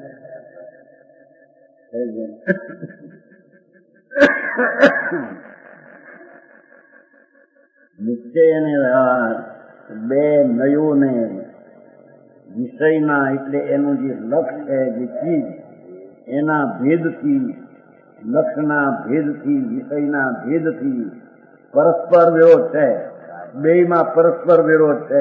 નિશ્ચય અને વ્યવહાર બે નયોને વિષયના એટલે એનું જે લક્ષ છે જે ચીજ એના ભેદથી લક્ષના ભેદથી વિષયના ભેદથી પરસ્પર વિરોધ છે. બેયમાં પરસ્પર વિરોધ છે.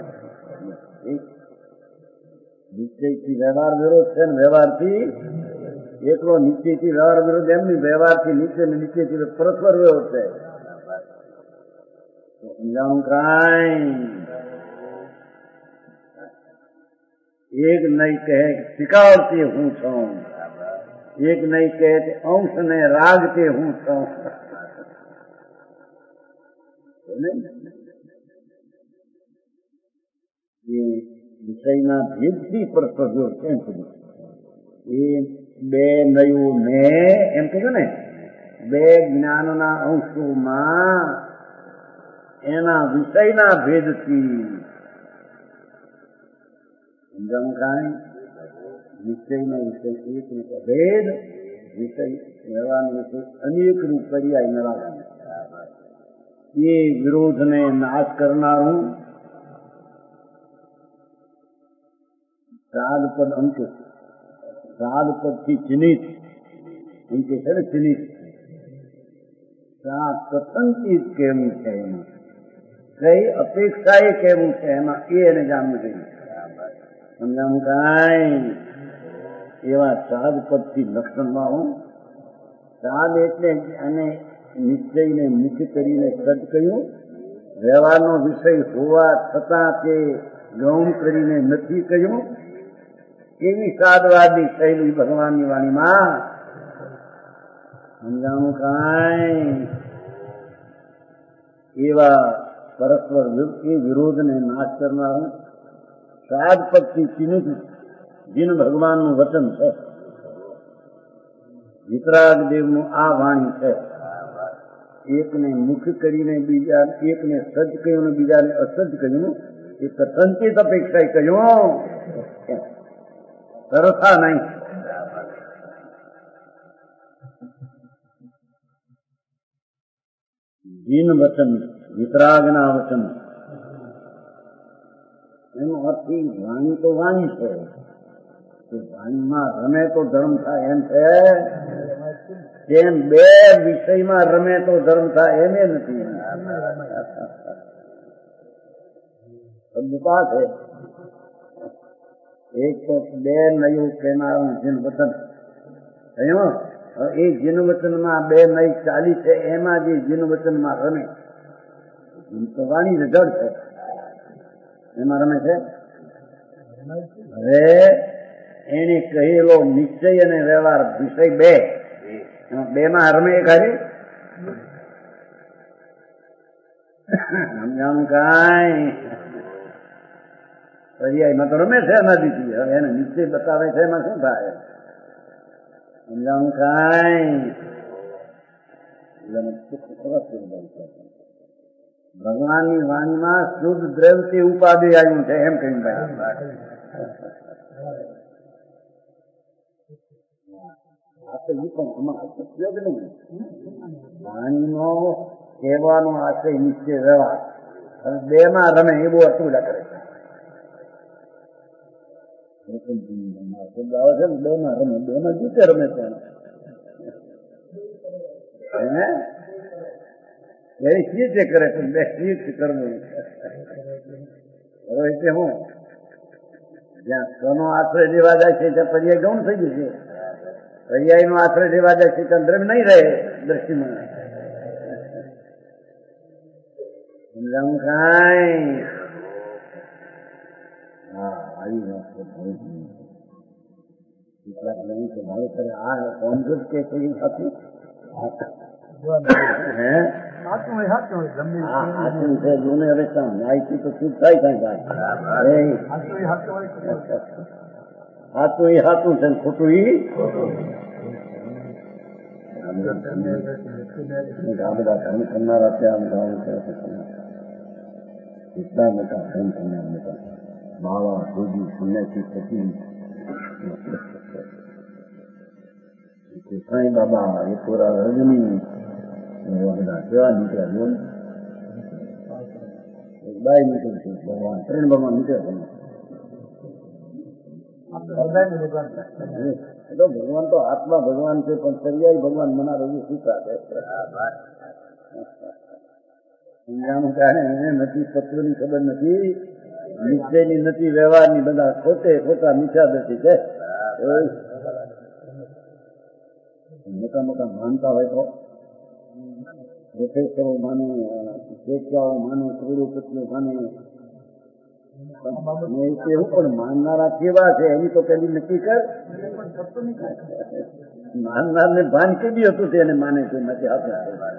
નિશ્ચયથી વ્યવહાર વિરોધ છે ને વ્યવહારથી એકલો નિશ્ચયથી વ્યવહાર વિરોધ એમની વ્યવહારથી નીચે ને નીચેથી પરસ્પર વિરોધ છે. સમજાવું કાંઈ એક નહીં કહે સ્વીકારતી હું છું, એક નહીં કહે અંશ ને રાગ તે હું છું. એ વિષયના ભેદથી પરસ્પર વિરોધ કેમ સુધી એ બે નયું ને એમ કીધું ને બે જ્ઞાનના અંશોમાં એના વિષયના ભેદથી સમજાવું કાંઈ નિશ્ચયનો વિષય એક રૂપ ભેદ વિષય વ્યવહારનો વિષય અનેક રૂપ પર્યાય મેળવવાનો એ વિરોધને નાશ કરનારું શ્રાદ્ધ પદ અંકિત શ્રાદ્ધ પદથી ચિહ્નિત એમ કે છે ને ચિહ્નિત શ્રાદ્ધ પ્રસંગિત કેવું છે એમાં કઈ અપેક્ષાએ કેવું છે એમાં એ એને જાણવું જોઈએ. સમજાવું કાંઈ એવા શ્રાદ્ધ પદથી લક્ષણમાં હું શ્રાદ્ધ એટલે અને નિશ્ચયને મુખ્ય કરીને સદ કહ્યું. વ્યવહારનો વિષય હોવા છતાં તે ગૌણ કરીને નથી કહ્યું. એવી સાદવાદી શૈલી ભગવાનની વાણીમાં સમજાવું કાંઈ એવા પરસ્પર એ વિરોધને નાશ કરનારું શ્રાદ્ધ પદથી ચિહ્નિત જીન ભગવાનનું વચન છે. વિતરાગ દેવનું આ વાણી છે. એકને મુખ કરીને બીજા એકને સજ કહ્યું ને બીજાને અસજ કહ્યું. એ સંચિત અપેક્ષા કહ્યું સરસા નહીં. જીન વચન વિતરાગના વચન એનો અર્થ વાણી તો વાણી છે. વાણીમાં રમે તો ધર્મ થાય એમ છે. તેમ બે વિષયમાં રમે તો ધર્મ થાય એમ નથી. અદભુતા છે. એક તો બે નયું કહેનારું જીન વચન થયું. એ જીન વચનમાં બે નઈ ચાલી છે એમાં જે જીન વચનમાં રમે તો વાણી જડ છે એમાં રમે છે. હવે એને કહેલો નિશ્ચય અને વ્યવહાર વિષય બે બે માં રમે ખાલી સમજાણું કાંઈ પર્યાયમાં તો રમે છે અનાદિથી. હવે એને નિશ્ચય બતાવે છે એમાં શું થાય સમજાણું કાંઈ. ભગવાનની વાણીમાં શુદ્ધ દ્રવ્યથી ઉપાધિ આવ્યું છે એમ કહ્યું ભાઈ. આ તો એ પણ આમાં ઉપયોગ નહીં. વાણીનો કહેવાનો આશય નિશ્ચય વ્યવહાર બે માં રમે એ બહુ અટુલા કરે છે. આવે છે ને બે માં રમે બે માં જીતે રમે છે એની સ્વીચ કરે છે બે સ્વીચ કરવું. હવે એટલે હું જ્યાં સ્વનો આશ્રય લેવા જાય છે ત્યાં પર્યાય ગૌણ થઈ જશે. પર્યાય નો આશ્રય લેવા જાય છે ત્યાં દ્રવ્ય નહીં રહે દ્રષ્ટિમાં. સમજાવું કાંઈ. હા આવી વાત કેટલાક નહીં છે મારે ખરે આ કોન્ફ્લિક્ટ કે છે એ સાચું હે સાચું છે જોને હવે માહિતી તો શું થાય કાંઈ કાંઈ સાચું એ સાચું છે ખોટું એ આ બધા ધર્મ કરનારા ત્યાં એટલા મોટા ધર્મ કરનાર મોટા બાવા ભોજી સુન્યાસી પછી સાંઈ બાબા એ થોડા રજની બધા કેવા નીકળ્યા જોન બાય નીકળે છે ભગવાન ત્રણ ભગવાન નીકળે તો ભગવાન તો આત્મા ભગવાન છે પણ પર્યાય ભગવાન મના રહ્યું સ્વીકાર છે. સમજાણું કારણે એને નથી તત્વની ખબર નથી નિશ્ચયની નથી વ્યવહારની બધા ખોટે ખોટા મીઠા દર્શી છે. મોટા મોટા માનતા હોય તો પ્રોફેસરો માને શેઠિયાઓ માને કરોડોપતિઓ માને એવું પણ માનનારા કેવા છે એની તો પેલી નક્કી કર. માનનાર ને ભાન કેવી હતું તેને માને છે નથી આપે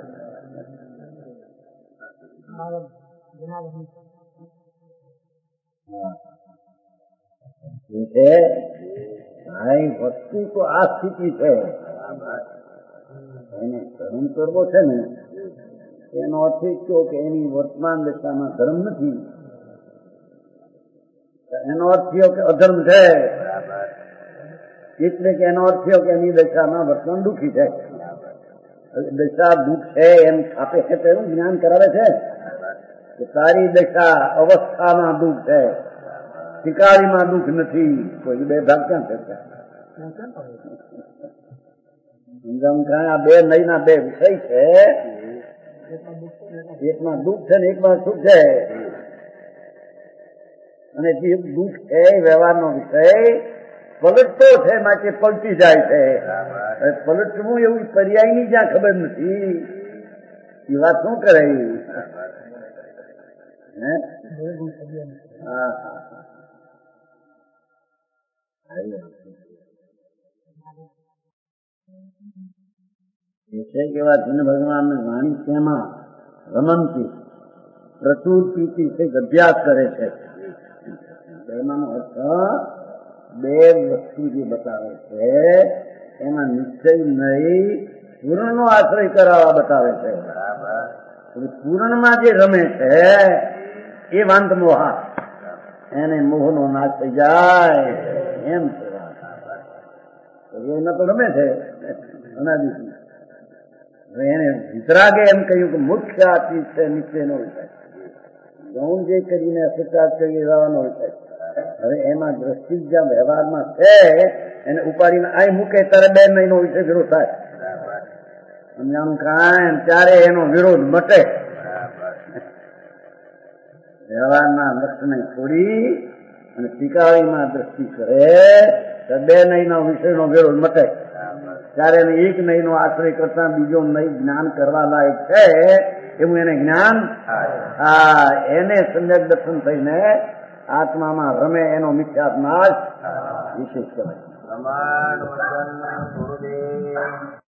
છે ભાઈ. વસ્તુ તો આ સ્થિતિ છે એને ધર્મ કરવો છે ને એનો અર્થ એ થયો કે એની વર્તમાન દશામાં ધર્મ નથી. એનો અર્થ થયો કે અધર્મ છે એટલે કે એનો અર્થ થયો કે એની દશામાં વર્તમાન દુઃખી છે. દશા દુઃખ છે એમ આપે છે તો એવું જ્ઞાન કરાવે છે કે તારી દશા અવસ્થામાં દુઃખ છે શિકારીમાં દુઃખ નથી. કોઈ બે ભાગ ક્યાં થશે સમજામ કાંઈ. આ બે નહીના બે વિષય છે એકમાં દુઃખ છે ને એકમાં સુખ છે અને જે દુઃખ છે વ્યવહારનો વિષય પલટતો છે માટે પલટી જાય છે. પલટવું એવું પર્યાયની જ્યાં ખબર નથી એ વાત શું કરે હે. હા છે કેવા જન ભગવાન વાણી તેમાં રમનથી પ્રચુર પીતી છે અભ્યાસ કરે છે. એમાંનો અર્થ બે વસ્તુ જે બતાવે છે એમાં નિશ્ચય નહીં પૂર્ણ નો આશ્રય કરાવવા બતાવે છે. પૂર્ણમાં જે રમે છે એ વાંત મોહા એને મોહનો નાશ થઈ જાય એમ છે. એના તો રમે છે અનાદિથી. હવે એને વિતરાગે એમ કહ્યું કે મુખ્ય આ ચીજ છે નિશ્ચયનો વિષય ગૌણ જે કરીને અસત્યાત કરી રહેવાનો વિષય. હવે એમાં દ્રષ્ટિ જ્યાં વ્યવહારમાં છે એને ઉપાડીને આ મૂકે ત્યારે બે મહિનો વિષય વિરોધ થાય. સમજાણું કાંઈ ત્યારે એનો વિરોધ મટે. વ્યવહારના લક્ષને છોડી અને સ્વીકારીમાં દ્રષ્ટિ કરે તો બે નહીનો વિષયનો વિરોધ મટે. ત્યારે એક નહીનો આશ્રય કરતા બીજો નહીં જ્ઞાન કરવા લાયક છે એવું એને જ્ઞાન હા એને સમ્યક દર્શન થઈને આત્મામાં રમે એનો મિથ્યાત્ નાશ વિશેષ કહેવાય.